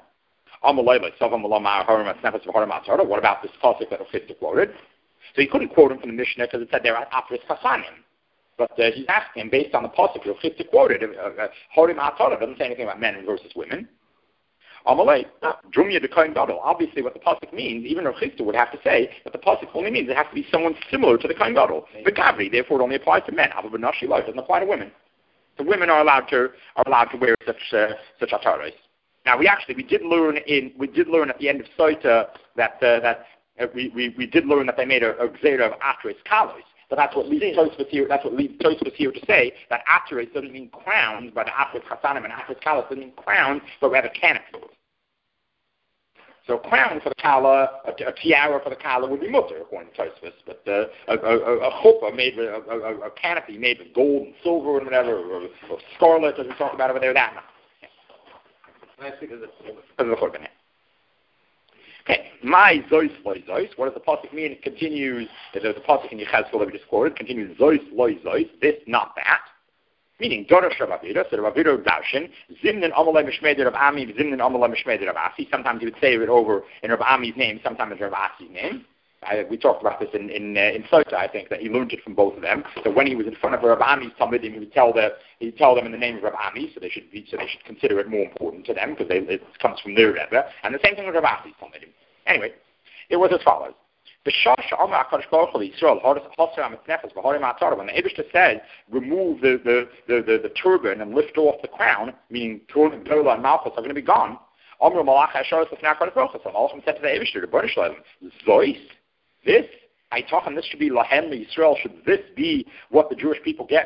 What about this pasuk that Chista quoted? So he couldn't quote him from the Mishnah because it said there after his chasanim. But uh, he's asking him based on the pasuk that Chista quoted. Horim Ha'atzara doesn't say anything about men versus women. Amalei, Drumya the Kohen Gadol. Obviously, what the pasuk means, even Rav Chista would have to say that the pasuk only means it has to be someone similar to the Kohen Gadol. The Gavri, therefore, it only applies to men. Abba B'Nashi Lo, it doesn't apply to women. So women are allowed to are allowed to wear such uh, such ataros. Now, we actually we did learn in we did learn at the end of Soita that uh, that uh, we, we we did learn that they made a, a gzeira of atris kalos. But that's what leads Tosfos here. That's what leads Tosfos here to say that atris doesn't mean crowns, but atris chasanim and atris kalos doesn't mean crowns, but rather canopies. So a crown for the kala, a, a tiara for the kala would be mutter according to Tosfos, but uh, a, a, a chuppah made with a, a, a canopy made with gold and silver and whatever, or, or scarlet as we talk about over there, that not. I think of the churban. Okay, my zois loy zois. What does the pasuk mean? It continues. There's a pasuk in Yechezkel that we just quoted. Continues zois loy zois. This, not that. Meaning, Dorosh Rav Avira, so Rav Avira Darshan, Zimnin Amalei Mishmeder Rav Ami, Zimnin Amalei Mishmeder Rav Asi. Sometimes he would say it over in Rav Ami's name, sometimes in Rav Asi's name. I, we talked about this in in, uh, in Sota, I think, that he learned it from both of them. So when he was in front of Rav Ami's Talmud, he would tell the he'd tell them in the name of Rav Ami, so they should be, so they should consider it more important to them because it comes from their Rebbe. And the same thing with Rav Asi's Talmud. Anyway, it was as follows. When the Eibishter said, remove the, the, the, the, the turban and lift off the crown, meaning Torah and Malchus are going to be gone, Malachim said to the Eibishter, Zois, this, I talk, and this should be Lahem Yisrael, should this be what the Jewish people get,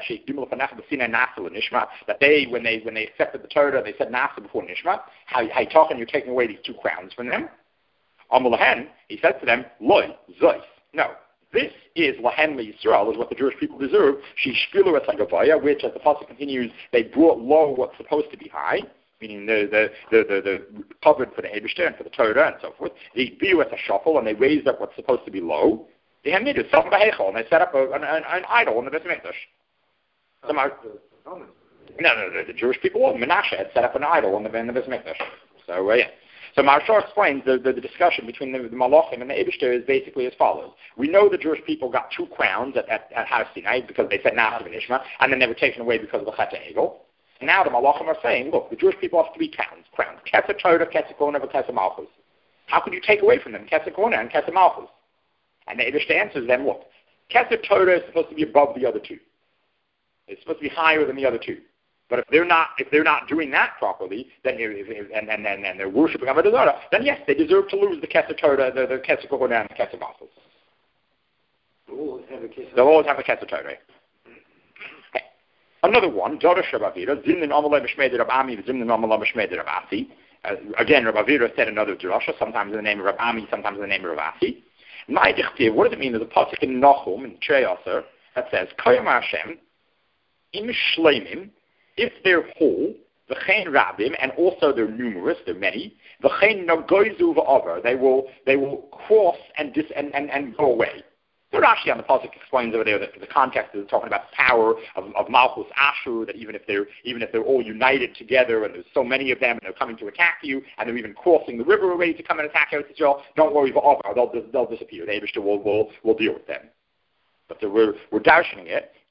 that they, when they when they accepted the Torah, they said Nasa before Nishma, how I talk, and you're taking away these two crowns from them? Amalahen, he said to them, Loi, Zois. No, this is Lahen Yisrael, is what the Jewish people deserve. She shpilu et hagavaya, which, as the pasuk continues, they brought low what's supposed to be high, meaning the the the the, the covered for the Eibishter and for the Torah and so forth. They biu et shuffle, and they raised up what's supposed to be low. They had made it some behechol, and they set up a, an, an, an idol in the Beit Mikdash. Some are, no, no, no, the Jewish people, Menashe had set up an idol in the, in the Beit Mikdash. So uh, yeah. So Marshal explains the, the, the discussion between the, the Malachim and the Eibishter is basically as follows. We know the Jewish people got two crowns at, at, at Har Sinai because they said Nasa v'Nishma, and then they were taken away because of the Chet Egel. And now the Malachim are saying, look, the Jewish people have three crowns. crowns. Kesed Torah, Kesed Kona, and Kesed Malchus. How could you take away from them Kesed Kona and Kesed Malchus? And the Eibishter answers them, look, Kesed Torah is supposed to be above the other two. It's supposed to be higher than the other two. But if they're not, if they're not doing that properly, then if, if, and, and, and, and they're worshiping Avodah Zarah, then yes, they deserve to lose the Kesed Torah, the, the Kesed Kohona, and the Kesed Malchus. They'll always have a Kesed. They'll always have a Kesed Torah. Okay. Another one, Dorosh Rav Avira, Zimnin Amalei Mishmeder Rav Ami, Zimnin Amalei Mishmeder Rav Asi. Again, Rav Avira said another drasha, sometimes in the name of Rav Ami, sometimes in the name of Rav Asi. What does it mean? There's a pasuk in Nahum in Trei Aser that says, Koyam Hashem im shleimim. If they're whole, v'chein rabim, and also they're numerous, they're many, v'chein nagoizu v'avar, they will they will cross and dis and, and, and go away. So Rashi on the pasuk explains over there that the context is talking about the power of, of Malchus Ashur, that even if they're even if they're all united together and there's so many of them and they're coming to attack you and they're even crossing the river ready to come and attack Eretz Yisrael, don't worry, v'avar, they'll they'll disappear. The Eibishter will will will deal with them. But the, we're we're darshaning it.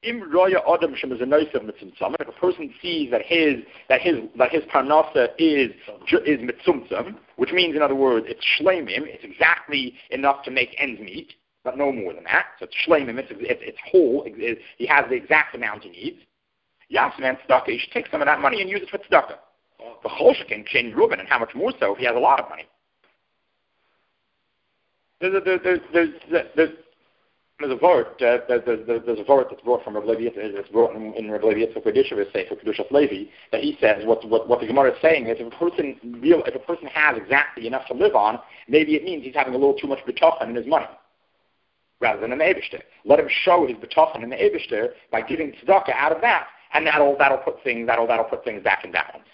Im roya adam shem is a noisav mitzumtzum. If a person sees that his that his that his parnasa is is mitzumtzum, which means in other words it's shleimim, it's exactly enough to make ends meet, but no more than that. So it's shleimim, it's it's, it's whole. It, he has the exact amount he needs. Yasman tzedakah. He should take some of that money and use it for tzedakah. The Cholshakin Chen Reuben, and how much more so if he has a lot of money. There's a there's there's there's, there's There's a vort. Uh, there's, there's, there's a vort that's brought from Rav Levi. It's brought in, in Rav Levi Yitzchak Kedusha, Sefer Kedushas Levi, that he says what what what the Gemara is saying is if a person real if a person has exactly enough to live on, maybe it means he's having a little too much betachan in his money, rather than an Eibishter. Let him show his betachan in the Eibishter by giving tzedakah out of that, and that'll that'll put things that'll that'll put things back in balance.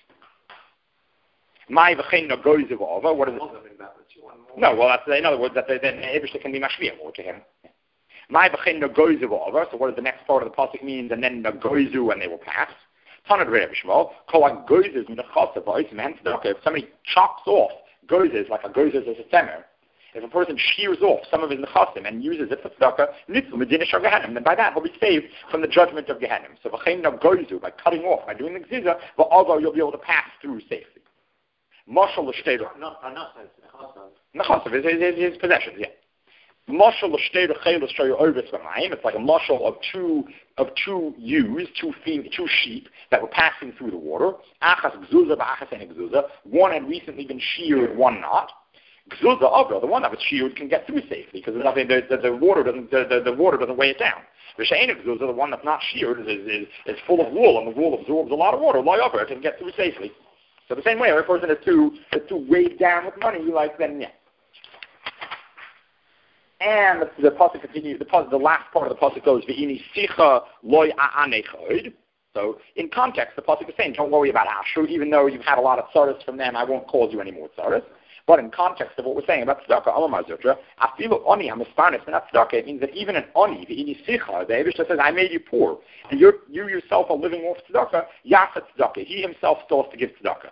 My v'chein nagoizev over. What is it? No, well that's in other words that the, the Eibishter can be mashviah more to him. My v'chein nagoizev over. So what does the next part of the pasuk mean? And then nagoizu and they will pass. Tanad Reb Shmuel. Kol hagoizes minachasav v'oisem tzedakah. If somebody chops off goizes like a goizes as a temer, if a person shears off some of his nechasim and uses it for tzedakah, nitzul medina shel Gehenim, then by that he'll be saved from the judgment of Gehenim. So v'chein nagoizu, by cutting off, by doing the gziza, v'algo you'll be able to pass through safely. Mashal l'shteiru. Nechasav is his, his, his possessions, yeah. Mashal l'shteiru chelos shoyu ovis v'mayim. It's like a mashal of two of two ewes, two fem- two sheep that were passing through the water. Achas gzuza v'achas en gzuza. One had recently been sheared, one not. Gzuza avra, the one that was sheared, can get through safely because nothing. The, the, the water doesn't the, the, the water doesn't weigh it down. V'shein gzuza, the one that's not sheared, is, is is full of wool, and the wool absorbs a lot of water. Lie over it and get through safely. So the same way, if a person is too is too weighed down with money, like then yeah. And the, the pasuk continues. The, the last part of the pasuk goes v'ini sicha loy aanechod. So in context, the pasuk is saying, don't worry about Asher, even though you've had a lot of tzaras from them. I won't cause you any more tzaras. But in context of what we're saying about tzedakah, Alamar Zutra, afilu oni hamisparnis and tzedakah, it means that even an oni, the ini sicha, the Eibishter says, I made you poor, and you you yourself are living off tzedakah. Yasa tzedakah, he himself still has to give tzedakah.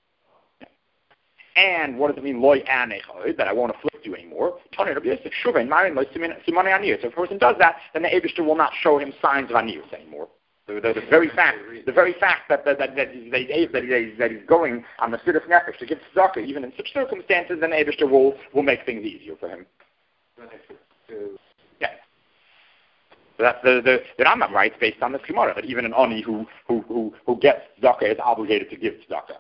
And what does it mean, loy anechod, that I won't afflict you anymore? So if a person does that, then the Eibishter will not show him signs of anius anymore. The, the, the very fact, the very fact that that that, that, he's, that, he's, that he's going on the Siddur Nefesh to give tzedakah, even in such circumstances, then the Eibishter will will make things easier for him. Yeah. So that's the the, the Rambam writes based on this Gemara that even an ani who who who who gets tzedakah is obligated to give tzedakah.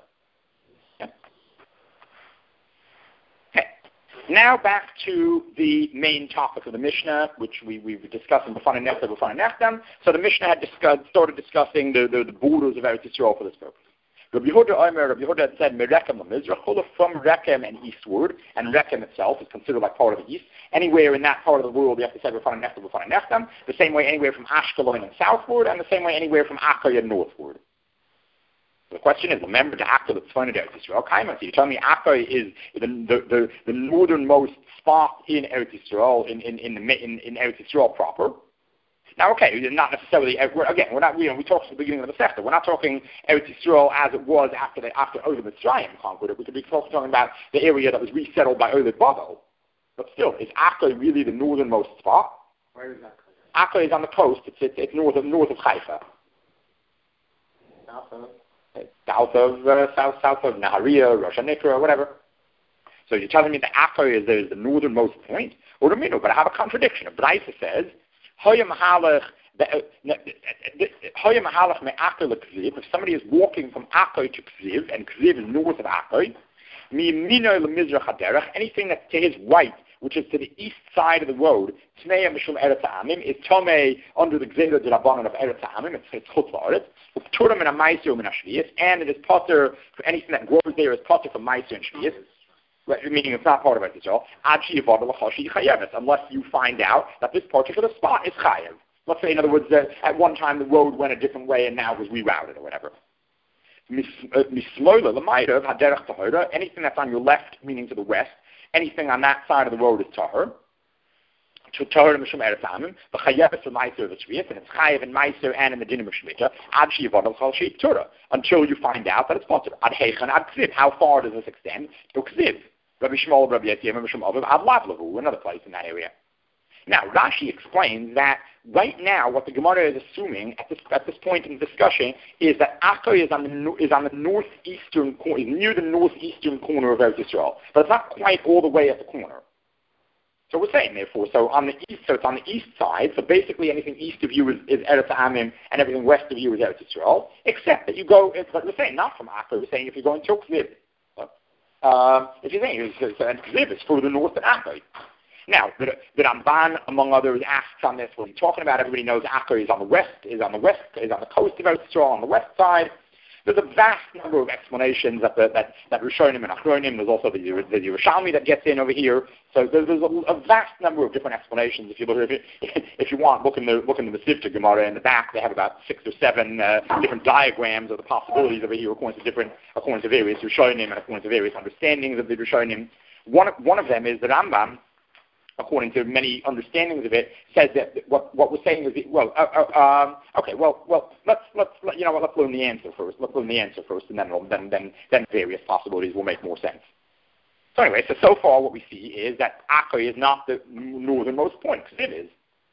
Now back to the main topic of the Mishnah, which we, we were discussing before Nechta, before Nechtam. So the Mishnah had discussed, started discussing the, the, the borders of Eretz Yisrael for this purpose. Rabbi Yehuda Omer, Rabbi Yehuda had said, Merekem l'Mizrach, from Rekem and eastward, and Rekem itself is considered like part of the east. Anywhere in that part of the world, you have to say before Nechta, before Nechtam. The same way anywhere from Ashkelon and southward, and the same way anywhere from Akkoy and northward. The question is, remember the Akkoy that's found in Eretz Yisrael. Kaima, so you tell me Akkoy is the, the, the, the northernmost spot in Eretz Yisrael, in, in, in, the, in, in Eretz Yisrael proper. Now, okay, not necessarily, we're, again, we're not, you know, we talked at the beginning of the Sechta. We're not talking Eretz Yisrael as it was after the, after Olam Mitzrayim conquered it. We could be talking about the area that was resettled by Olam Babel. But still, is Akkoy really the northernmost spot? Where is that? Akkoy is on the coast. It's, it's, it's north of, north of Haifa. South of? South of uh, south south of Nahariya, Rosh Hanikra, whatever. So you're telling me that Akkoy is the, is the northernmost point? Or the middle? But I have a contradiction. Braisa says, Hoya Mahalach, Hoya Mahalach me Akkoy le Kziv. If somebody is walking from Akkoy to Kziv, and Kziv is north of Akkoy, mi mino le Mizrach Haderach, anything that's to his right, which is to the east side of the road, Tnei Mishum Eretz Ha'amim, is Tomei under the Gzera de Rabbanon of Eretz Ha'amim, it's, it's Chutz La'aretz, Upturim and a Maiser and a Shvius, and it is potter for anything that grows there is potter for Maiser and Shvius, right, meaning it's not part of Eretz Yisrael, Ad She'yavad L'chashi Chayeves, unless you find out that this particular spot is Chayev. Let's say, in other words, that at one time the road went a different way and now it was rerouted or whatever. Misloila L'mayrav Haderach Tahora, anything that's on your left, meaning to the west, anything on that side of the road is tahor. To tahor mishum eretz ha'amim, the chayeves for meiser of the shviyas, and it's chayev in meiser and in the dinim of shmita. Ad sheyavod chal sheik Torah, until you find out that it's possible. Ad heichan ad kziv. How far does this extend? To kziv. Rabbi Shmuel, Rabbi Yisrael, Rabbi Shmuel, ad lavlavu, another place in that area. Now, Rashi explains that right now, what the Gemara is assuming at this at this point in the discussion is that Akko is on the is on the northeastern corner, is near the northeastern corner of Eretz Yisrael, but it's not quite all the way at the corner. So we're saying, therefore, so on the east, so it's on the east side. So basically, anything east of you is, is Eretz Amim, and everything west of you is Eretz Yisrael. Except that you go, but we're saying not from Akko. We're saying if you're going to Kziv, um, if you're saying it's, and Kziv is further north than Akko. Now, the, the Ramban, among others, asks on this what he's talking about. Everybody knows Akko is on the west, is on the west, is on the coast of Eretz Yisrael on the west side. There's a vast number of explanations that the, that that Rishonim and Achronim. There's also the, the Yerushalmi that gets in over here. So there's, there's a, a vast number of different explanations. If you look, if you, if you want, look in the look in the Masivta Gemara in the back. They have about six or seven uh, different diagrams of the possibilities over here, according to different, according to various Rishonim and according to various understandings of the Rishonim. One one of them is the Rambam, according to many understandings of it, says that what what we're saying is, well, uh, uh, um, okay, well, well, let's let's let, you know what, let's learn the answer first. Let's learn the answer first, and then then then then various possibilities will make more sense. So anyway, so so far what we see is that Akko is not the northernmost point, because it is.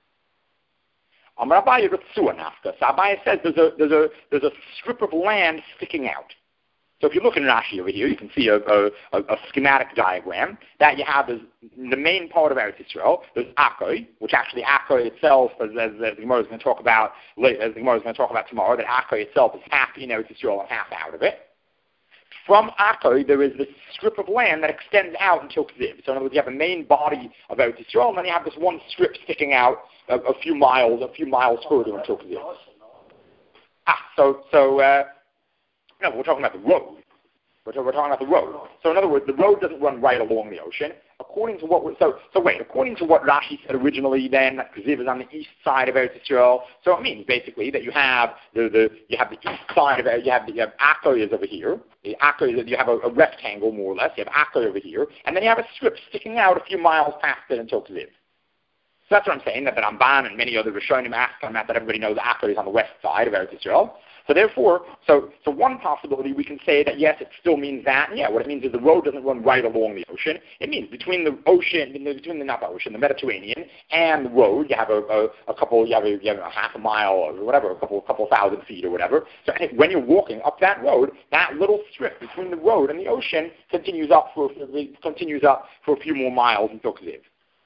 Amar Abaye Ritzua Nafka. So Abaye says there's a there's a there's a strip of land sticking out. So if you look in Rashi over here, you can see a, a, a schematic diagram that you have is the main part of Eretz Yisrael. There's Akko, which actually Akko itself, as, as, as the Gemara is going to talk about, as the Gemara is going to talk about tomorrow, that Akko itself is half in Eretz Yisrael and half out of it. From Akko, there is this strip of land that extends out until Kziv. So in other words, you have the main body of Eretz Yisrael, and then you have this one strip sticking out a, a few miles, a few miles further until Kziv. Ah, so so. Uh, No, we're talking about the road. We're, we're talking about the road. So in other words, the road doesn't run right along the ocean. According to what we're, so so wait, according to what Rashi said originally, then that Kziv is on the east side of Eretz Yisrael. So it means basically that you have the, the you have the east side of it. You have the, you have Akko is over here. The Akko is you have a, a rectangle more or less. You have Akko over here, and then you have a strip sticking out a few miles past it until Kziv. So that's what I'm saying. That the Ramban and many other Rishonim ask on that. That everybody knows Akko is on the west side of Eretz Yisrael. So therefore, so so one possibility we can say that yes, it still means that. And yeah, what it means is the road doesn't run right along the ocean. It means between the ocean, between the not the ocean, the Mediterranean, and the road, you have a, a, a couple, you have, a, you have a half a mile or whatever, a couple, couple thousand feet or whatever. So when you're walking up that road, that little strip between the road and the ocean continues up for continues up for a few more miles until Kziv.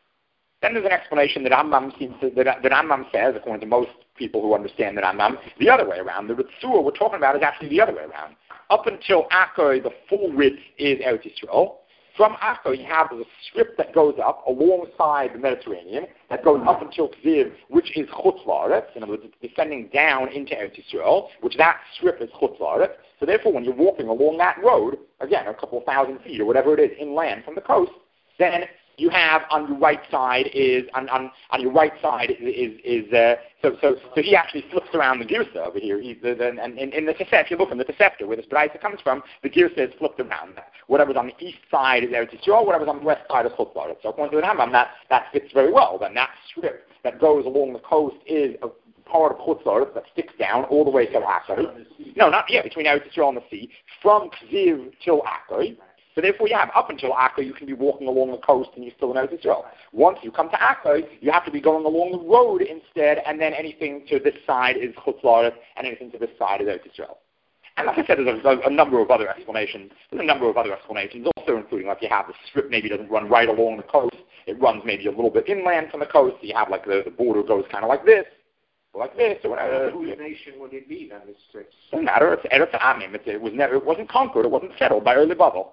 Then there's an explanation that Rambam seems to, that, that Rambam says, according to most people who understand the Rambam, the other way around. The Ritzua we're talking about is actually the other way around. Up until Akko, the full width is Eretz Yisrael. From Akko, you have a strip that goes up alongside the Mediterranean, that goes up until Kziv, which is Chutz La'aretz. In other words, it's descending down into Eretz Yisrael, which that strip is Chutz La'aretz. So therefore, when you're walking along that road, again, a couple thousand feet or whatever it is inland from the coast, then you have on your right side is on on, on your right side is is, is uh, so so so he actually flips around the girsa over here. He, the, the, and in the Tosefta, if you look in the Tosefta where this Braisa comes from, the girsa is flipped around. Whatever's on the east side is Eretz Yisrael, whatever's on the west side is Chutz La'aretz. So according to the Rambam, that that fits very well. Then that strip that goes along the coast is a part of Chutz La'aretz that sticks down all the way till Akko. No, not yeah, between Eretz Yisrael and the sea, from Kziv till Akko. So therefore, you have up until Akko, you can be walking along the coast and you're still in Eretz Yisrael. Once you come to Akko, you have to be going along the road instead, and then anything to this side is Chutz La'aretz, and anything to this side is Eretz Yisrael. And like I said, there's a, a, a number of other explanations. There's a number of other explanations, also including like you have the strip maybe doesn't run right along the coast. It runs maybe a little bit inland from the coast. So you have like the, the border goes kind of like this, or like this, or whatever. Whose nation would it be then? This strip? Doesn't matter. It's Eretz Amim. It, it was never. It wasn't conquered. It wasn't settled by early Babel.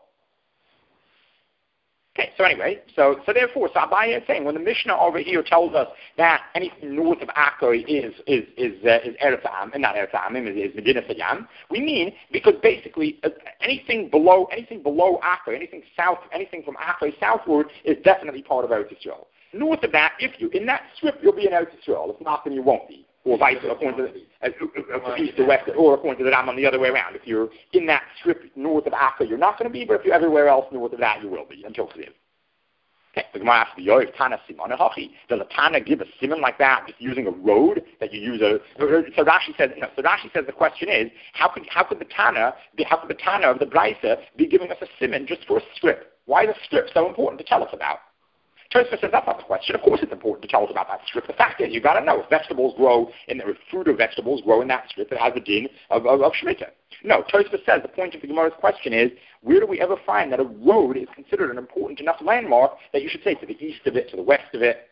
Okay, so anyway, so so therefore, so Abaye is saying when the Mishnah over here tells us that anything north of Akko is is is uh, is Eretz Amim, not Eretz Amim, is, is Medina Sayyam, we mean because basically uh, anything below anything below Akko, anything south, anything from Akko southward is definitely part of Eretz Yisrael. North of that, if you in that strip, you'll be in Eretz Yisrael. If not, then you won't be. Or vice according to the, uh, east or west, or according to the Rambam the other way around. If you're in that strip north of Akko, you're not going to be, but if you're everywhere else north of that, you will be, until Kziv. Okay, the Gemara asks the Yoiv, Tana Simon Hachi. Does a Tana give a simon like that, just using a road that you use a, so Rashi says, no, so Rashi says the question is, how could, how could the Tana, how could the Tana of the Braisa be giving us a simon just for a strip? Why is a strip so important to tell us about? Tosfos says that's not the question. Of course it's important to tell us about that strip. The fact is, you've got to know if vegetables grow in the, if fruit or vegetables grow in that strip that has a din of, of, of Shemitah. No, Tosfos says the point of the Gemara's question is, where do we ever find that a road is considered an important enough landmark that you should say to the east of it, to the west of it?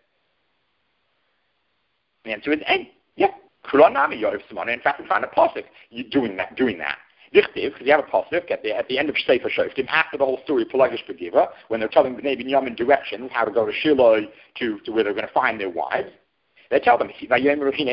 The answer is A. Yeah. In fact, we find a pasuk you doing that. Doing that. Dichtiv, because you have a pasuk at the at the end of Sefer Shoftim, after the whole story of Pelagish Begiva, when they're telling the Bnei Binyamin directions how to go to Shiloh to, to where they're going to find their wives. They tell them, there's, there's going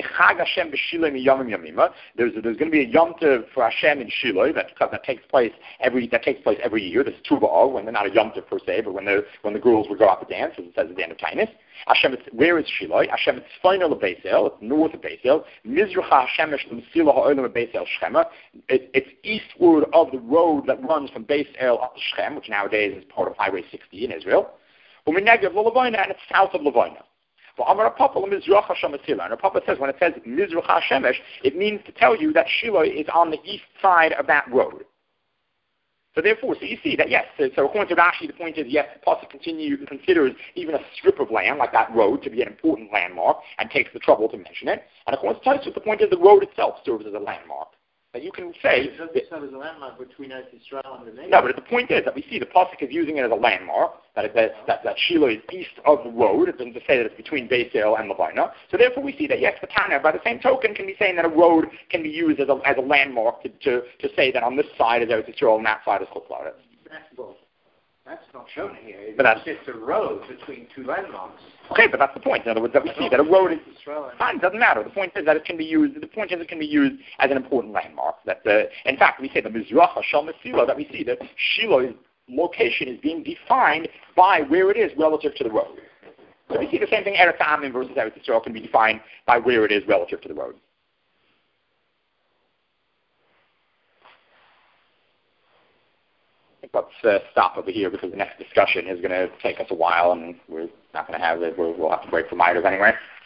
to be a Yom Tov for Hashem in Shiloh that, that takes place every that takes place every year. This is Tu B'Av, when they're not a Yom Tov per se, but when the when the girls would go out to dance, as it says at the end of Tainus. Hashem, where is Shiloh? Hashem, it's final of Beis El, it's north of Beis El. Mizracha Hashem L'Mesila Ha'olam of Beis El Shechema. It's eastward of the road that runs from Beis El up to Shechem, which nowadays is part of Highway sixty in Israel. U'Minegev L'Levina, and it's south of Levina. And our Papa says when it says Mizrach HaShemesh, it means to tell you that Shiloh is on the east side of that road. So therefore, so you see that yes, so, so according to Rashi, the point is yes, the Pasuk continue considers even a strip of land like that road to be an important landmark and takes the trouble to mention it. And according to Tosfos, the point is the road itself serves as a landmark. That you can say it doesn't serve as a landmark between Eretz Yisrael and the nation. No, but the point is that we see the Pasuk is using it as a landmark, that, it, that, that, that Shiloh is east of the road. It doesn't say that it's between Beis El and Levina. So therefore we see that, yes, the Tana, by the same token, can be saying that a road can be used as a, as a landmark to, to, to say that on this side is Eretz Yisrael and that side is Chutz La'aretz. That's well, that's not shown here. It's but that's just a road between two landmarks. Okay, but that's the point. In other words, that we see that a road is fine. It doesn't matter. The point is that it can be used. The point is it can be used as an important landmark. That the, in fact, we say the Mizracha Shal Mesila. That we see that Shiloh's location is being defined by where it is relative to the road. So we see the same thing. Eretz Amim versus Eretz Yisrael can be defined by where it is relative to the road. Let's uh, stop over here because the next discussion is going to take us a while, and we're not going to have it. We'll, we'll have to break for miters anyway.